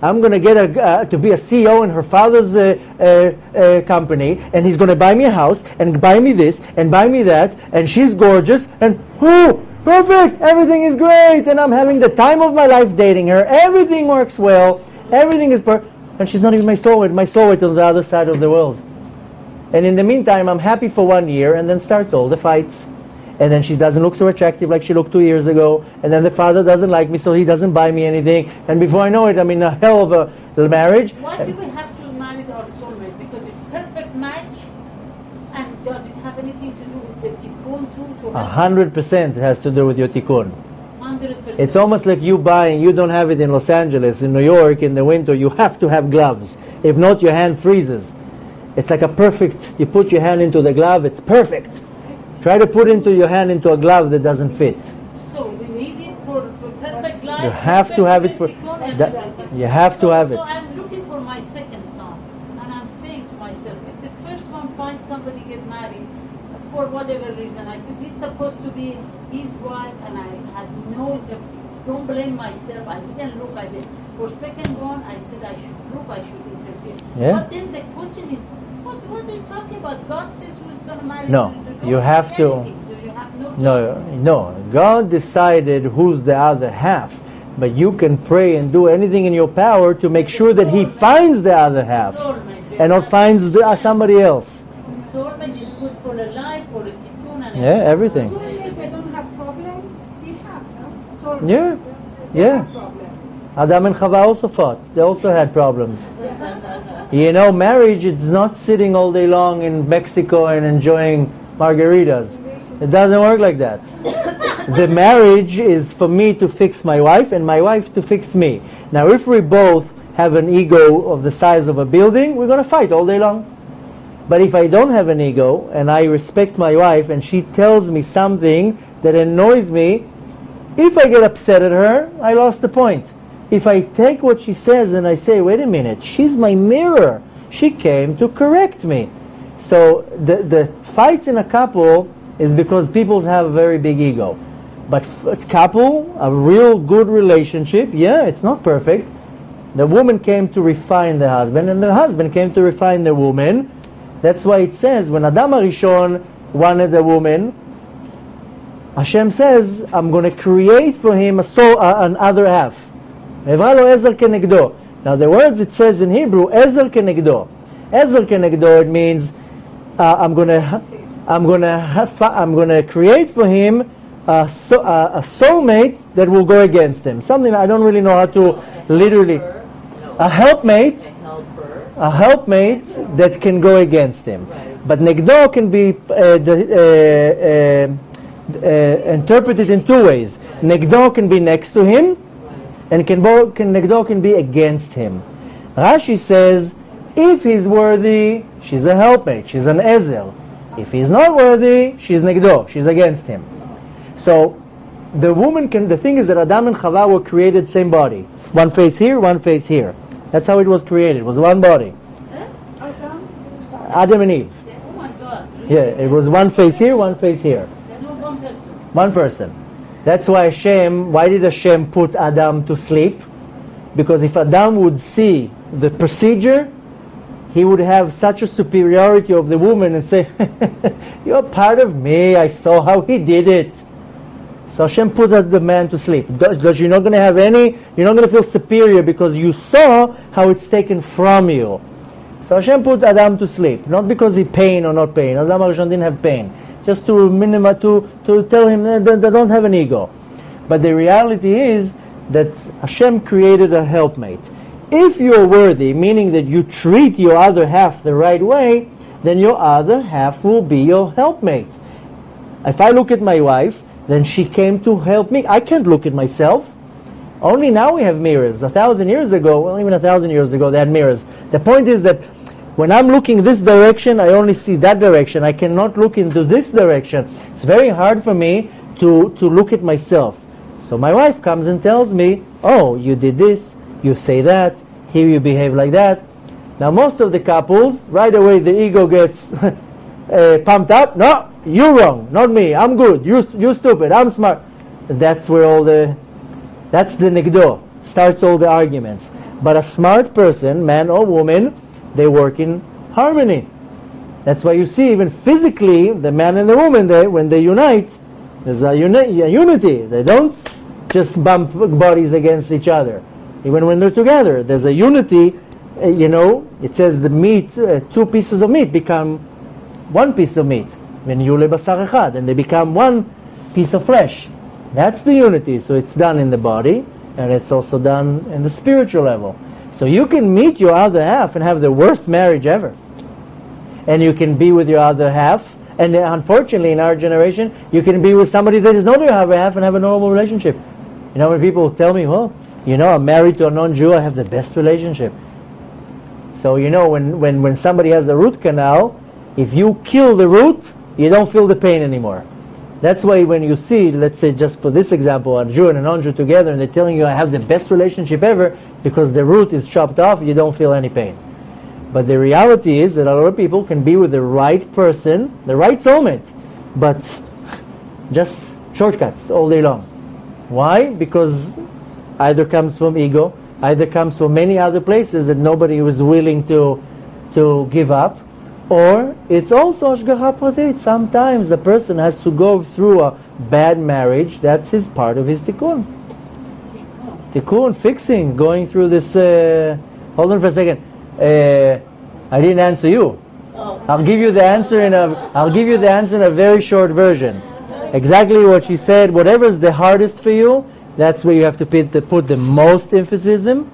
I'm going to get a, uh, to be a C E O in her father's uh, uh, uh, company, and he's going to buy me a house, and buy me this, and buy me that, and she's gorgeous, and whoo, perfect, everything is great, and I'm having the time of my life dating her, everything works well, everything is perfect, and she's not even my soulmate, my soulmate on the other side of the world. And in the meantime, I'm happy for one year, and then starts all the fights. And then she doesn't look so attractive like she looked two years ago. And then the father doesn't like me, so he doesn't buy me anything. And before I know it, I'm in a hell of a marriage. Why do we have to marry our soulmate? Because it's perfect match? And does it have anything to do with the tikkun too? A hundred percent has to do with your tikkun. Hundred percent. It's almost like you buying, you don't have it in Los Angeles, in New York, in the winter, you have to have gloves. If not, your hand freezes. It's like a perfect, you put your hand into the glove, it's perfect. Try to put into your hand into a glove that doesn't fit. So we need it for for perfect life. You have to have it for, tikkun and that, everything. you have to So- have it. So I'm looking for my second son, and I'm saying to myself, if the first one finds somebody get married, for whatever reason, I said, this is supposed to be his wife, and I had no, inter- don't blame myself, I didn't look at it. For second one, I said I should look, I should interfere. Yeah. But then the question is, what, what are you talking about? God says who's going to marry No, you. Don't you have say to- anything. Do you have no No, no. God decided who's the other half. But you can pray and do anything in your power to make sure that He finds the other half Soulmate. and not finds the, uh, somebody else. Soulmate is good for a life, for a tikkun, and Yeah, everything. Soulmate, they don't have problems. They have, no? Soulmates. Yeah. They Yeah. have problems. Adam and Chava also fought. They also had problems. You know, marriage, it's not sitting all day long in Mexico and enjoying margaritas. It doesn't work like that. The marriage is for me to fix my wife and my wife to fix me. Now, if we both have an ego of the size of a building, we're going to fight all day long. But if I don't have an ego and I respect my wife and she tells me something that annoys me, if I get upset at her, I lost the point. If I take what she says and I say, wait a minute, she's my mirror. She came to correct me. So the, the fights in a couple is because people have a very big ego. But f- a couple, a real good relationship, yeah, it's not perfect. The woman came to refine the husband and the husband came to refine the woman. That's why it says when Adam HaRishon wanted a woman, Hashem says, I'm going to create for him a soul, uh, an other half. Evra lo ezer kenegdo. Now the words it says in Hebrew, ezer kenegdo. Ezer kenegdo, it means uh, I'm going to I'm going to have, I'm going to create for him a, so, uh, a soulmate that will go against him. Something I don't really know how to literally. A helpmate, helper. a helpmate that can go against him. Right. But negdo can be uh, the, uh, uh, uh, interpreted in two ways. Negdo can be next to him, and can, bo- can negdo can be against him. Rashi says, if he's worthy, she's a helpmate, she's an ezel. If he's not worthy, she's negdo, she's against him. So the woman can. The thing is that Adam and Chava were created same body, one face here, one face here. That's how it was created. It was one body. Adam, Adam and Eve. Oh my God. Really? Yeah, it was one face here, one face here. They're not one person. One person. That's why Hashem, why did Hashem put Adam to sleep? Because if Adam would see the procedure, he would have such a superiority of the woman and say, you're part of me, I saw how he did it. So Hashem put the man to sleep. Because you're not going to have any, you're not going to feel superior because you saw how it's taken from you. So Hashem put Adam to sleep, not because he pain or not pain. Adam HaRishon didn't have pain. Just to minima, to, to tell him that they don't have an ego. But the reality is that Hashem created a helpmate. If you're worthy, meaning that you treat your other half the right way, then your other half will be your helpmate. If I look at my wife, then she came to help me. I can't look at myself. Only now we have mirrors. A thousand years ago, well, even a thousand years ago, they had mirrors. The point is that when I'm looking this direction, I only see that direction. I cannot look into this direction. It's very hard for me to, to look at myself. So my wife comes and tells me, oh, you did this, you say that, here you behave like that. Now most of the couples, right away the ego gets uh, pumped up. No, you're wrong, not me. I'm good. You you stupid. I'm smart. That's where all the, that's the negdo. Starts all the arguments. But a smart person, man or woman, they work in harmony. That's why you see even physically, the man and the woman, they, when they unite, there's a, uni- a unity. They don't just bump bodies against each other. Even when they're together, there's a unity. Uh, you know, it says the meat, uh, two pieces of meat become one piece of meat. When yule basar echad, and they become one piece of flesh. That's the unity. So it's done in the body, and it's also done in the spiritual level. So you can meet your other half and have the worst marriage ever. And you can be with your other half, and unfortunately in our generation, you can be with somebody that is not your other half and have a normal relationship. You know, when people tell me, well, you know, I'm married to a non-Jew, I have the best relationship. So, you know, when, when, when somebody has a root canal, if you kill the root, you don't feel the pain anymore. That's why when you see, let's say just for this example, a Jew and a non-Jew together, and they're telling you I have the best relationship ever, because the root is chopped off, you don't feel any pain. But the reality is that a lot of people can be with the right person, the right soulmate, but just shortcuts all day long. Why? Because either comes from ego, either comes from many other places that nobody was willing to to give up, or it's also Ashgacha Pratit. Sometimes a person has to go through a bad marriage. That's his part of his tikkun. Tikkun. Tikkun, fixing, going through this. Uh, hold on for a second. Uh, I didn't answer you. Oh. I'll give you the answer in a. I'll give you the answer in a very short version. Exactly what she said. Whatever is the hardest for you, that's where you have to put the, put the most emphasis in.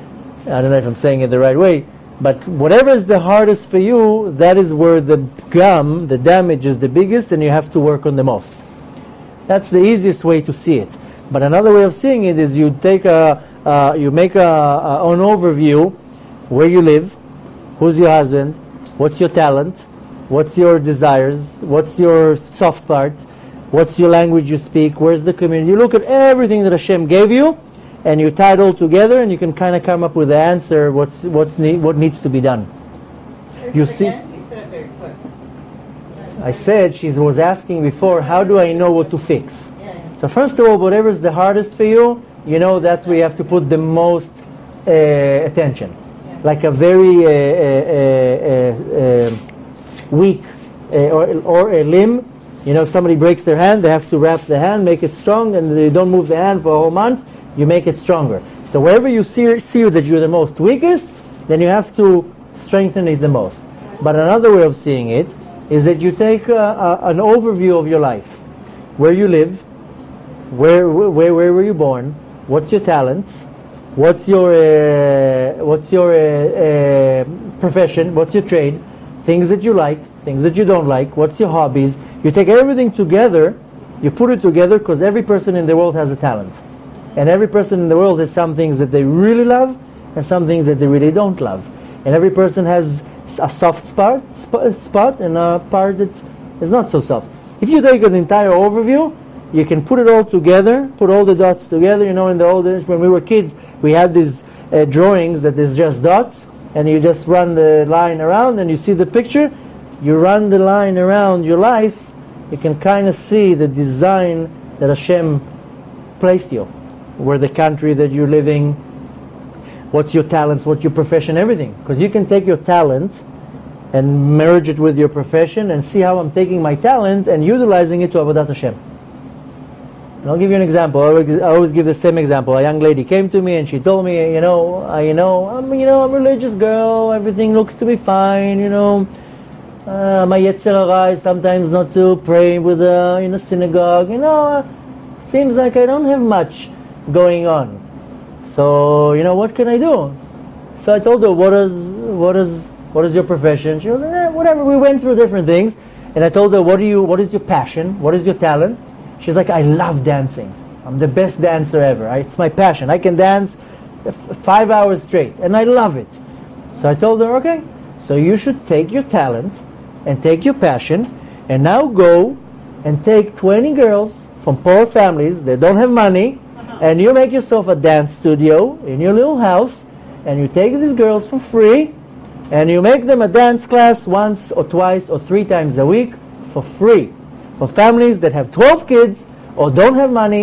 I don't know if I'm saying it the right way, but whatever is the hardest for you, that is where the gum, the damage is the biggest, and you have to work on the most. That's the easiest way to see it. But another way of seeing it is you take a, uh, you make a, a, an overview, where you live, who's your husband, what's your talent, what's your desires, what's your soft part, what's your language you speak, where's the community. You look at everything that Hashem gave you, and you tie it all together, and you can kind of come up with the answer, what's, what's ne- what needs to be done. You see, Again, you said it very quick. I said, she was asking before, how do I know what to fix? Yeah, yeah. So first of all, whatever is the hardest for you, you know that's where you have to put the most uh, attention. Like a very uh, uh, uh, uh, weak uh, or, or a limb. You know, if somebody breaks their hand, they have to wrap the hand, make it strong, and they don't move the hand for a whole month, you make it stronger. So wherever you see, see that you're the most weakest, then you have to strengthen it the most. But another way of seeing it is that you take a, a, an overview of your life. Where you live, where, where, where were you born, what's your talents, what's your, uh, what's your uh, uh, profession, what's your trade, things that you like, things that you don't like, what's your hobbies. You take everything together, you put it together, because every person in the world has a talent. And every person in the world has some things that they really love and some things that they really don't love. And every person has a soft spot, sp- spot and a part that is not so soft. If you take an entire overview, you can put it all together, put all the dots together. You know, in the old days when we were kids, we had these uh, drawings that is just dots, and you just run the line around and you see the picture. You run the line around your life, you can kind of see the design that Hashem placed you. Where the country that you're living, what's your talents, what's your profession, everything. Because you can take your talent and merge it with your profession and see how I'm taking my talent and utilizing it to Avodat Hashem. And I'll give you an example. I always, I always give the same example. A young lady came to me and she told me, you know, I, you know, I'm, you know, I'm a religious girl. Everything looks to be fine. You know, uh, my Yetzer Hara is sometimes not to pray with uh, in a synagogue. You know, uh, seems like I don't have much going on. So, you know, what can I do? So I told her, what is, what is, what is your profession? She was like, eh, whatever. We went through different things, and I told her, what do you, what is your passion? What is your talent? She's like, I love dancing. I'm the best dancer ever. I, it's my passion. I can dance f- five hours straight, and I love it. So I told her, okay, so you should take your talent and take your passion, and now go and take twenty girls from poor families that don't have money, and you make yourself a dance studio in your little house, and you take these girls for free, and you make them a dance class once or twice or three times a week for free, for families that have twelve kids or don't have money,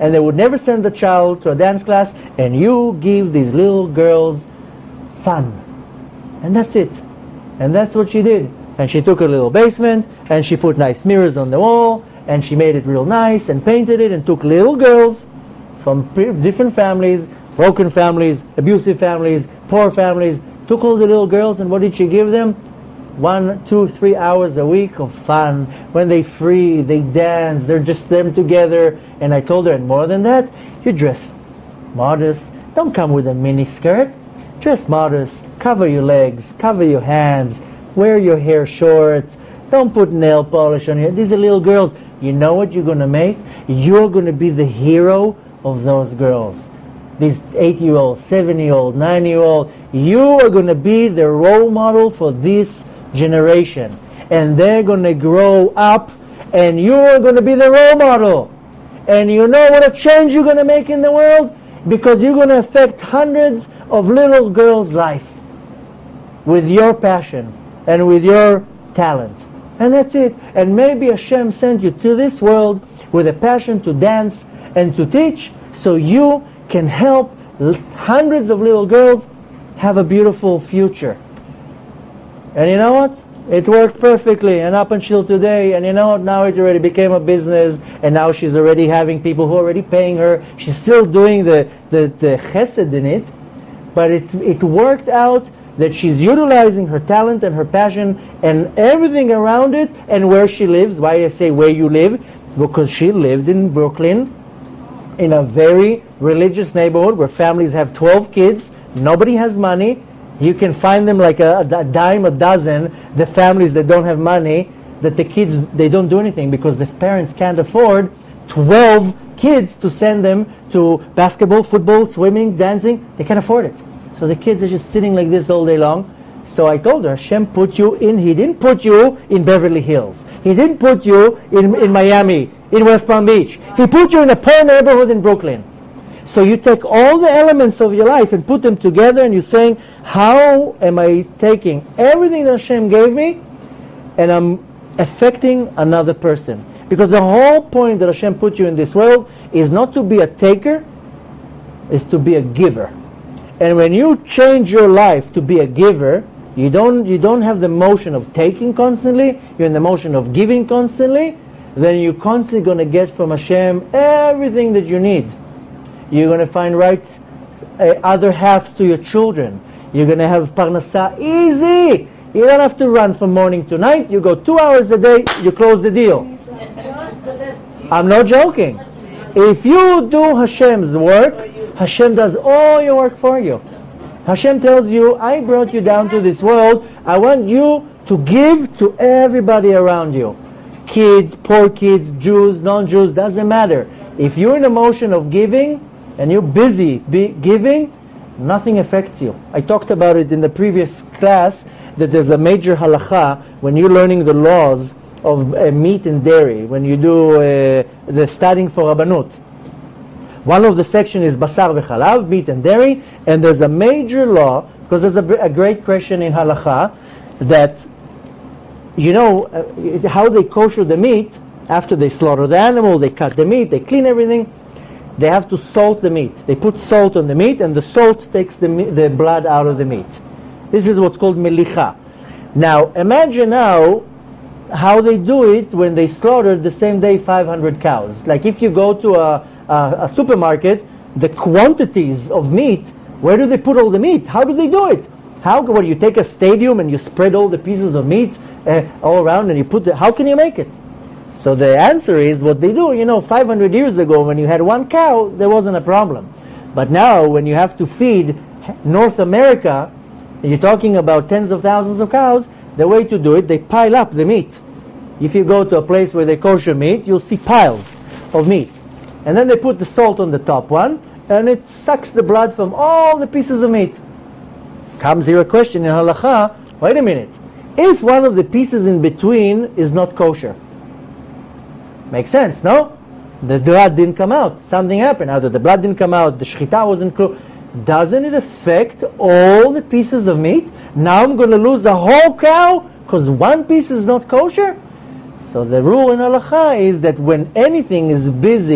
and they would never send the child to a dance class, and you give these little girls fun. And that's it. And that's what she did. And she took a little basement, and she put nice mirrors on the wall, and she made it real nice, and painted it, and took little girls from different families, broken families, abusive families, poor families, took all the little girls, and what did she give them? One, two, three hours a week of fun. When they free, they dance, they're just them together. And I told her, and more than that, you dress modest. Don't come with a mini skirt. Dress modest. Cover your legs, cover your hands, wear your hair short. Don't put nail polish on your head. These are little girls. You know what you're going to make? You're going to be the hero of those girls. These eight-year-old, seven-year-old, nine-year-old, you are going to be the role model for this generation. And they're going to grow up, and you're going to be the role model. And you know what a change you're going to make in the world? Because you're going to affect hundreds of little girls' life with your passion and with your talent. And that's it. And maybe Hashem sent you to this world with a passion to dance and to teach, so you can help hundreds of little girls have a beautiful future. And you know what? It worked perfectly, and up until today, and you know what? Now it already became a business, and now she's already having people who are already paying her. She's still doing the, the, the chesed in it, but it, it worked out that she's utilizing her talent and her passion and everything around it, and where she lives. Why I say where you live? Because she lived in Brooklyn, in a very religious neighborhood where families have twelve kids, nobody has money. You can find them like a, a dime a dozen, the families that don't have money, that the kids, they don't do anything because the parents can't afford twelve kids to send them to basketball, football, swimming, dancing. They can't afford it. So the kids are just sitting like this all day long. So I told her, Hashem put you in, He didn't put you in Beverly Hills. He didn't put you in, in Miami, in West Palm Beach. He put you in a poor neighborhood in Brooklyn. So you take all the elements of your life and put them together, and you're saying, how am I taking everything that Hashem gave me and I'm affecting another person? Because the whole point that Hashem put you in this world is not to be a taker, is to be a giver. And when you change your life to be a giver, you don't, you don't have the motion of taking constantly, you're in the motion of giving constantly, then you're constantly going to get from Hashem everything that you need. You're going to find right uh, other halves to your children. You're going to have parnasa easy. You don't have to run from morning to night. You go two hours a day, you close the deal. I'm not joking. If you do Hashem's work, Hashem does all your work for you. Hashem tells you, I brought you down to this world. I want you to give to everybody around you. Kids, poor kids, Jews, non-Jews, doesn't matter. If you're in a motion of giving and you're busy be giving, nothing affects you. I talked about it in the previous class that there's a major halakha when you're learning the laws of uh, meat and dairy, when you do uh, the studying for Rabbanut. One of the sections is basar v'chalav, meat and dairy, and there's a major law, because there's a, a great question in halakha, that, you know, uh, how they kosher the meat, after they slaughter the animal, they cut the meat, they clean everything, they have to salt the meat. They put salt on the meat, and the salt takes the, the blood out of the meat. This is what's called melicha. Now, imagine now how they do it when they slaughter the same day five hundred cows. Like if you go to a, a, a supermarket, the quantities of meat, where do they put all the meat? How do they do it? How, what, you take a stadium and you spread all the pieces of meat uh, all around and you put the, how can you make it? So the answer is what they do. You know, five hundred years ago when you had one cow, there wasn't a problem. But now when you have to feed North America, you're talking about tens of thousands of cows, the way to do it, they pile up the meat. If you go to a place where they kosher meat, you'll see piles of meat. And then they put the salt on the top one, and it sucks the blood from all the pieces of meat. Comes here a question in halakha, wait a minute, if one of the pieces in between is not kosher, makes sense, no? The blood didn't come out, something happened, either the blood didn't come out, the shchita wasn't close. Doesn't it affect all the pieces of meat? Now I'm going to lose a whole cow because one piece is not kosher? So the rule in halakha is that when anything is busy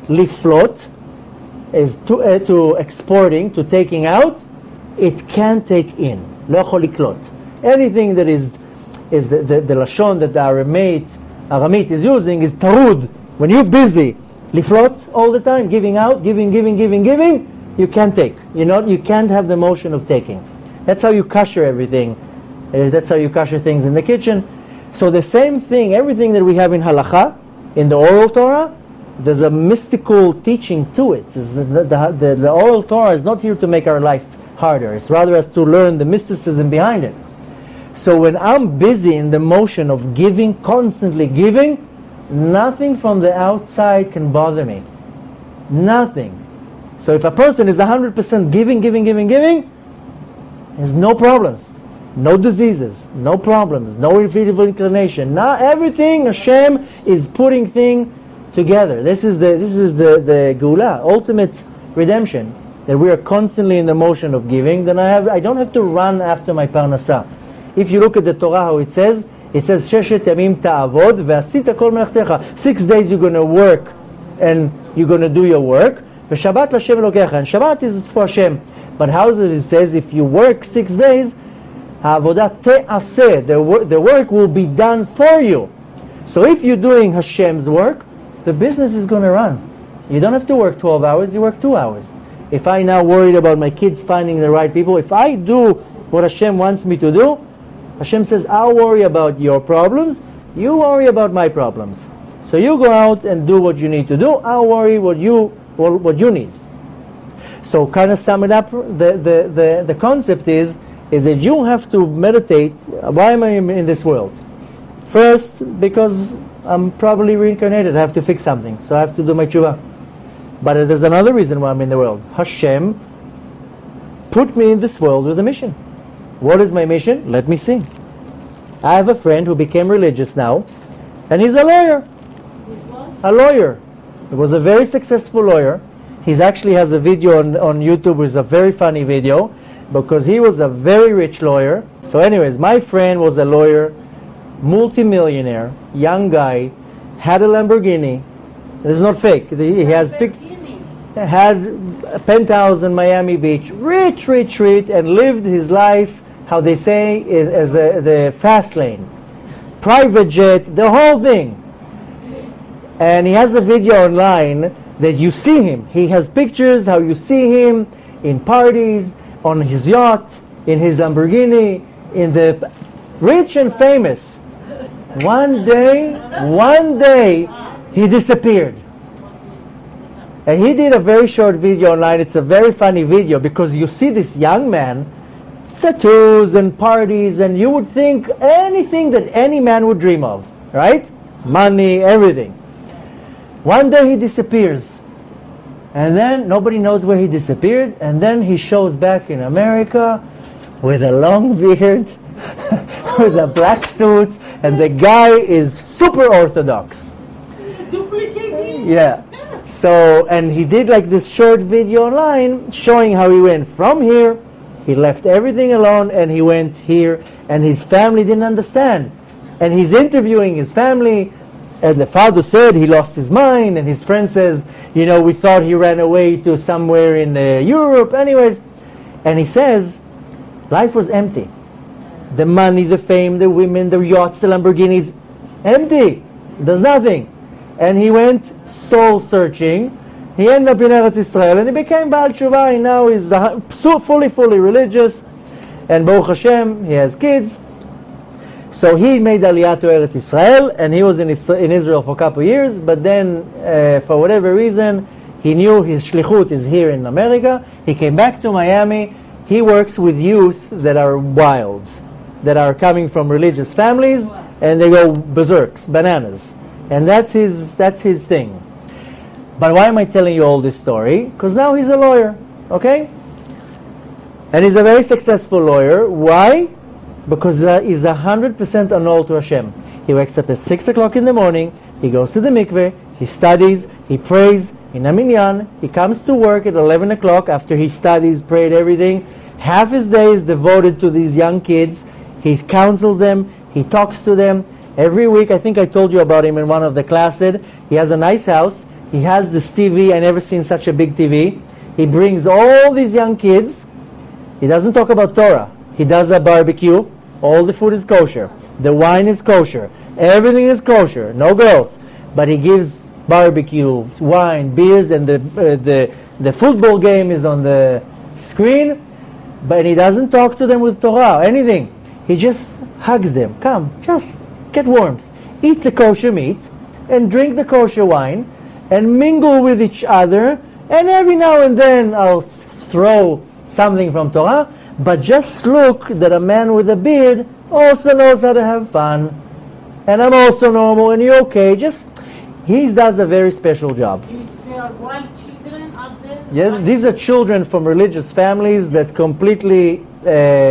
liflot is to, uh, to exporting, to taking out, it can take in. לא יכול לקלוט. Anything that is, is the, the, the lashon that the Aramait, Aramait is using is tarud. When you're busy, liflot all the time, giving out, giving, giving, giving, giving, you can't take. You know, you can't have the motion of taking. That's how you kasher everything. Uh, that's how you kasher things in the kitchen. So the same thing, everything that we have in halacha, in the oral Torah, there's a mystical teaching to it. The, the, the, the oral Torah is not here to make our life harder. It's rather as to learn the mysticism behind it. So when I'm busy in the motion of giving, constantly giving, nothing from the outside can bother me. Nothing. So if a person is one hundred percent giving, giving, giving, giving, there's no problems. No diseases, no problems, no evil inclination. Now everything Hashem is putting thing together. This is the this is the the Geula, ultimate redemption. That we are constantly in the motion of giving. Then I have I don't have to run after my parnasah. If you look at the Torah, how it says, it says Sheshet Yamim Ta'avod Ve'asita Kol Melachtecha. Six days you're going to work and you're going to do your work. Ve'Shabbat L'Hashem Elokecha. And Shabbat is for Hashem. But how does it says if you work six days? Ha'avodah te'aseh, the work, the work will be done for you. So if you're doing Hashem's work, the business is going to run. You don't have to work twelve hours, you work two hours. If I now worried about my kids finding the right people, if I do what Hashem wants me to do, Hashem says, I'll worry about your problems, you worry about my problems. So you go out and do what you need to do, I'll worry what you, what you need. So kind of sum it up, the, the, the, the concept is, is that you have to meditate, why am I in this world? First, because I'm probably reincarnated, I have to fix something, so I have to do my tshuva. But there's another reason why I'm in the world. Hashem put me in this world with a mission. What is my mission? Let me see. I have a friend who became religious now, and he's a lawyer. A lawyer. He was a very successful lawyer. He actually has a video on, on YouTube, it's a very funny video, because he was a very rich lawyer. So anyways, my friend was a lawyer, multi-millionaire, young guy, had a Lamborghini. This is not fake. He has big, had a penthouse in Miami Beach, rich, rich, rich, and lived his life, how they say, in, as a, the fast lane. Private jet, the whole thing. And he has a video online that you see him. He has pictures, how you see him in parties, on his yacht, in his Lamborghini, in the rich and famous. One day, one day, he disappeared. And he did a very short video online. It's a very funny video because you see this young man, tattoos and parties, and you would think anything that any man would dream of, right? Money, everything. One day he disappears. And then nobody knows where he disappeared. And then he shows back in America with a long beard, with a black suit, and the guy is super orthodox. Duplicating? Yeah. So, and he did like this short video online showing how he went from here, he left everything alone, and he went here, and his family didn't understand. And he's interviewing his family, and the father said he lost his mind, and his friend says, you know, we thought he ran away to somewhere in uh, Europe, anyways. And he says, life was empty. The money, the fame, the women, the yachts, the Lamborghinis, empty. There's nothing. And he went soul searching. He ended up in Eretz Israel, and he became Baal Tshuva. And now he's uh, so fully, fully religious. And Baruch Hashem, he has kids. So he made Aliyah to Eretz Israel, and he was in, Is- in Israel for a couple of years, but then, uh, for whatever reason, he knew his shlichut is here in America. He came back to Miami. He works with youth that are wild, that are coming from religious families, and they go berserks, bananas. And that's his, that's his thing. But why am I telling you all this story? Because now he's a lawyer, okay? And he's a very successful lawyer. Why? Because uh, he's one hundred percent annulled to Hashem. He wakes up at six o'clock in the morning, he goes to the mikveh, he studies, he prays in a minyan, he comes to work at eleven o'clock after he studies, prayed, everything. Half his day is devoted to these young kids. He counsels them, he talks to them. Every week, I think I told you about him in one of the classes, he has a nice house. He has this T V. I never seen such a big T V. He brings all these young kids. He doesn't talk about Torah. He does a barbecue. All the food is kosher. The wine is kosher. Everything is kosher. No girls. But he gives barbecue, wine, beers, and the uh, the the football game is on the screen. But he doesn't talk to them with Torah or anything. He just hugs them. Come, just get warmth. Eat the kosher meat and drink the kosher wine and mingle with each other. And every now and then I'll throw something from Torah. But just look that a man with a beard also knows how to have fun. And I'm also normal and you're okay. Just, he does a very special job. Is there wild children out there? Yeah, these are children from religious families that completely uh,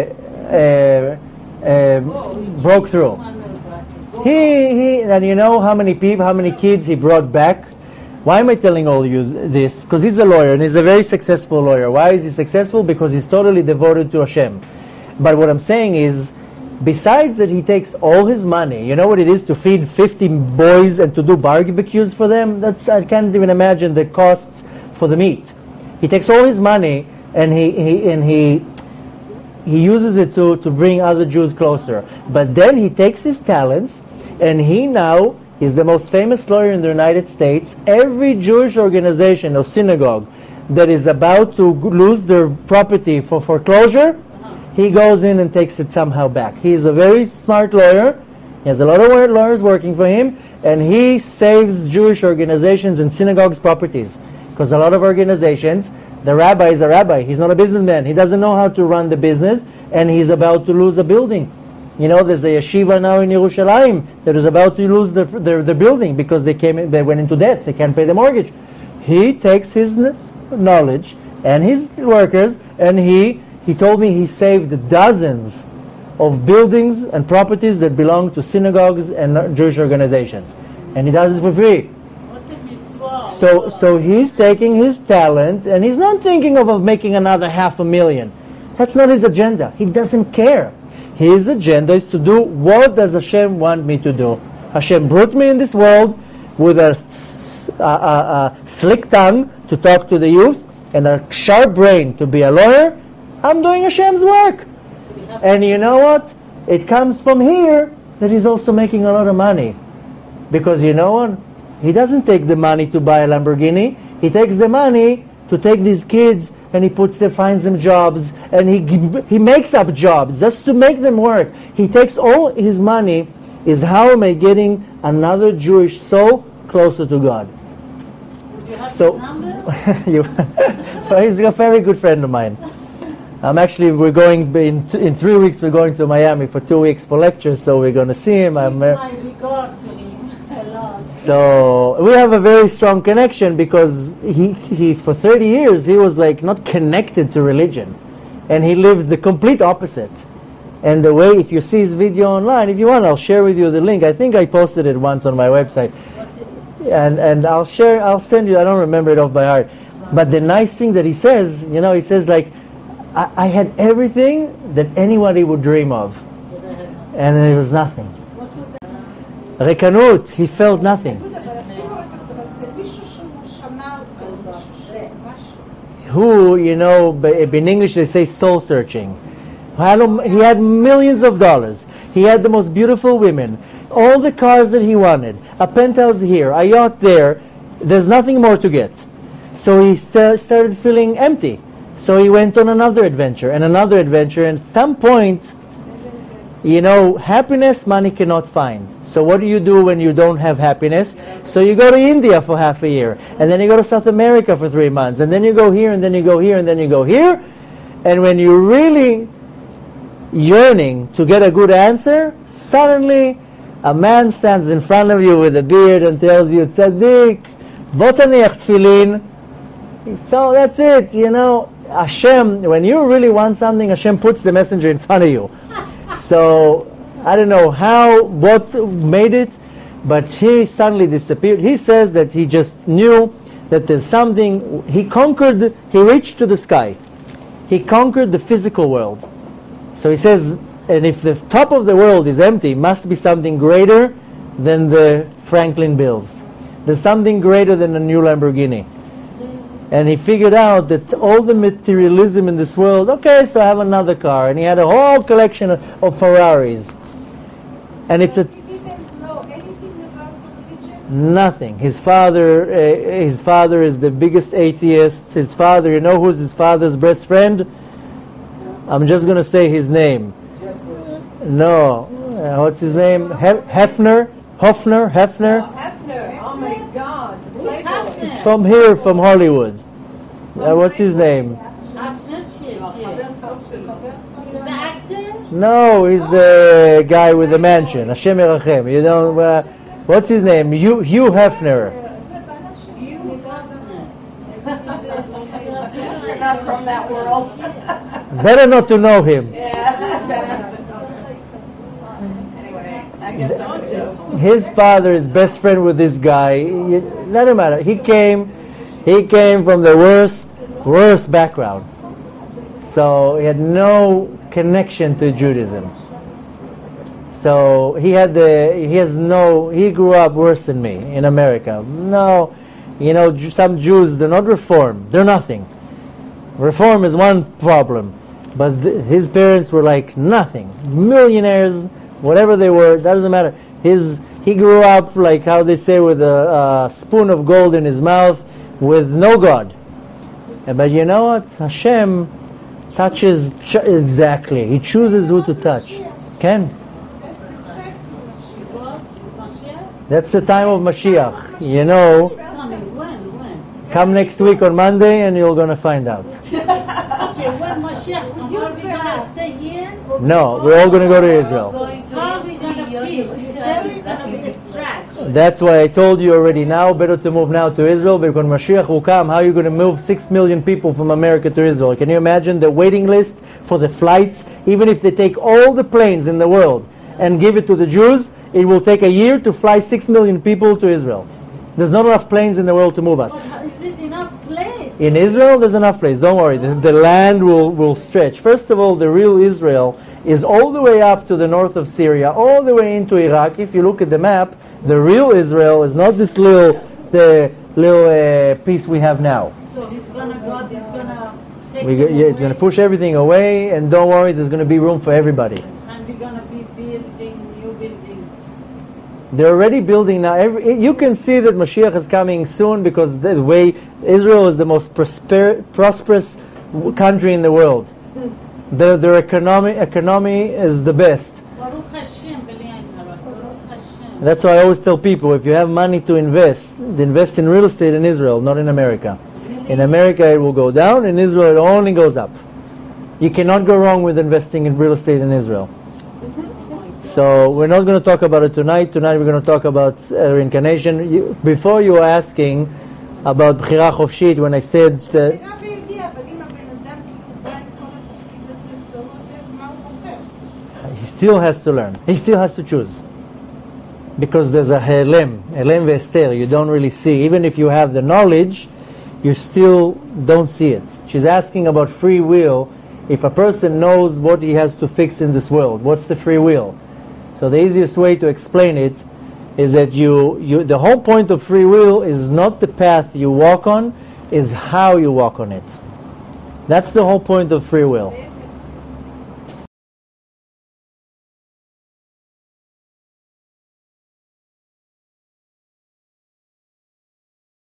uh, uh, broke through. He, he, and you know how many people, how many kids he brought back? Why am I telling all you this? Because he's a lawyer and he's a very successful lawyer. Why is he successful? Because he's totally devoted to Hashem. But what I'm saying is, besides that he takes all his money, you know what it is to feed fifty boys and to do barbecues for them? That's, I can't even imagine the costs for the meat. He takes all his money and he, he and he he uses it to, to bring other Jews closer. But then he takes his talents and he now is the most famous lawyer in the United States. Every Jewish organization or synagogue that is about to lose their property for foreclosure, he goes in and takes it somehow back. He is a very smart lawyer. He has a lot of lawyers working for him, and he saves Jewish organizations and synagogues' properties. Because a lot of organizations, the rabbi is a rabbi. He's not a businessman. He doesn't know how to run the business, and he's about to lose a building. You know, there's a yeshiva now in Yerushalayim that is about to lose the, the, the building because they came in, they went into debt. They can't pay the mortgage. He takes his knowledge and his workers, and he he told me he saved dozens of buildings and properties that belong to synagogues and Jewish organizations, and he does it for free. So, so he's taking his talent, and he's not thinking of, of making another half a million. That's not his agenda. He doesn't care. His agenda is to do what does Hashem want me to do. Hashem brought me in this world with a, a, a, a slick tongue to talk to the youth and a sharp brain to be a lawyer. I'm doing Hashem's work. And you know what? It comes from here that he's also making a lot of money. Because you know what? He doesn't take the money to buy a Lamborghini. He takes the money to take these kids and he puts them, finds them jobs, and he he makes up jobs just to make them work. He takes all his money. Is how am I getting another Jewish soul closer to God? You have So, his number? you, so he's a very good friend of mine. I'm actually we're going in in three weeks. We're going to Miami for two weeks for lectures. So we're going to see him. I'm. Uh, I regard to him a lot. So we have a very strong connection because he, he for thirty years he was like not connected to religion, and he lived the complete opposite. And the way, if you see his video online, if you want, I'll share with you the link. I think I posted it once on my website, What is it? and and I'll share. I'll send you. I don't remember it off by heart, but the nice thing that he says, you know, he says like, I, I had everything that anybody would dream of, and it was nothing. What was that? Rekanut, he felt nothing. זה מישהו שהוא שמע אותו, משהו. Who, you know, b- in English they say soul searching. Had a- He had millions of dollars. He had the most beautiful women, all the cars that he wanted, a penthouse here, a yacht there. There's nothing more to get. So he st- started feeling empty. So he went on another adventure and another adventure. And at some point, you know, happiness money cannot find. So what do you do when you don't have happiness? So you go to India for half a year, and then you go to South America for three months, and then you go here, and then you go here, and then you go here. And when you're really yearning to get a good answer, suddenly a man stands in front of you with a beard and tells you, Tzaddik, bot taniach tefillin. So that's it, you know. Hashem, when you really want something, Hashem puts the messenger in front of you. So I don't know how, what made it, but he suddenly disappeared. He says that he just knew that there's something, he conquered, he reached to the sky. He conquered the physical world. So he says, and if the top of the world is empty, must be something greater than the Franklin bills. There's something greater than a new Lamborghini. And he figured out that all the materialism in this world, okay, so I have another car. And he had a whole collection of, of Ferraris. And it's a He didn't know anything about religious. nothing. His father, uh, his father is the biggest atheist. His father, you know who's his father's best friend? I'm just going to say his name. No. Uh, what's his name? Hef- Hefner? Hofner? Hefner? Hefner, oh my God. Who's Hefner? From here, from Hollywood. Uh, what's his name? After Chief, He's an actor? No, he's the guy with the mansion. Hashem Yerachem. You know, uh, what's his name? Hugh, Hugh Hefner. You're not from that world. Better not to know him. Anyway, I guess I'm joking. His father is best friend with this guy. You- Doesn't matter. He came, he came from the worst, worst background. So he had no connection to Judaism. So he had the, he has no, he grew up worse than me in America. No, you know, Ju- some Jews, they're not reformed. They're nothing. Reform is one problem. But th- his parents were like nothing. Millionaires, whatever they were, that doesn't matter. His, he grew up like how they say with a, a spoon of gold in his mouth with no God. Uh, But you know what? Hashem touches ch- exactly. He chooses who to touch. Ken? She's what? She's Mashiach? That's the time of Mashiach. You know, He's coming. When? When? come next week on Monday and you're going to find out. Okay, when Mashiach comes, are we gonna stay here? or No, we we're all go- going to go to Israel. Going to How are we gonna see your feel? You said it's gonna be a stretch. That's why I told you already now, better to move now to Israel, because when Mashiach will come, how are you going to move six million people from America to Israel? Can you imagine the waiting list for the flights? Even if they take all the planes in the world and give it to the Jews, it will take a year to fly six million people to Israel. There's not enough planes in the world to move us. But is it enough place? In Israel, there's enough place. Don't worry. The, the land will, will stretch. First of all, the real Israel is all the way up to the north of Syria, all the way into Iraq. If you look at the map, the real Israel is not this little the little uh, piece we have now. So he's gonna God is gonna take We go, them yeah, it's going to away, push everything away, and don't worry, there's going to be room for everybody. and we're gonna be building new building. They're already building now. Every, you can see that Mashiach is coming soon because the way Israel is the most prosper, prosperous w- country in the world. Their, their economy, economy is the best. Baruch Hashem, B'li'ayin hara. Baruch Hashem. That's why I always tell people, if you have money to invest, invest in real estate in Israel, not in America. In America it will go down, in Israel it only goes up. You cannot go wrong with investing in real estate in Israel. So we're not going to talk about it tonight. Tonight we're going to talk about uh, reincarnation. You, before you were asking about בחירה חופשית, when I said that נראה בידיעה, אבל אם הבן אדם קיבל את כל התפקיד הזה, זה לא יודע מה הוא בוחר. he still has to learn. He still has to choose. Because there's a helem, helem ve'ester, you don't really see. Even if you have the knowledge, you still don't see it. She's asking about free will. If a person knows what he has to fix in this world, what's the free will? So the easiest way to explain it is that you, you the whole point of free will is not the path you walk on, is how you walk on it. That's the whole point of free will.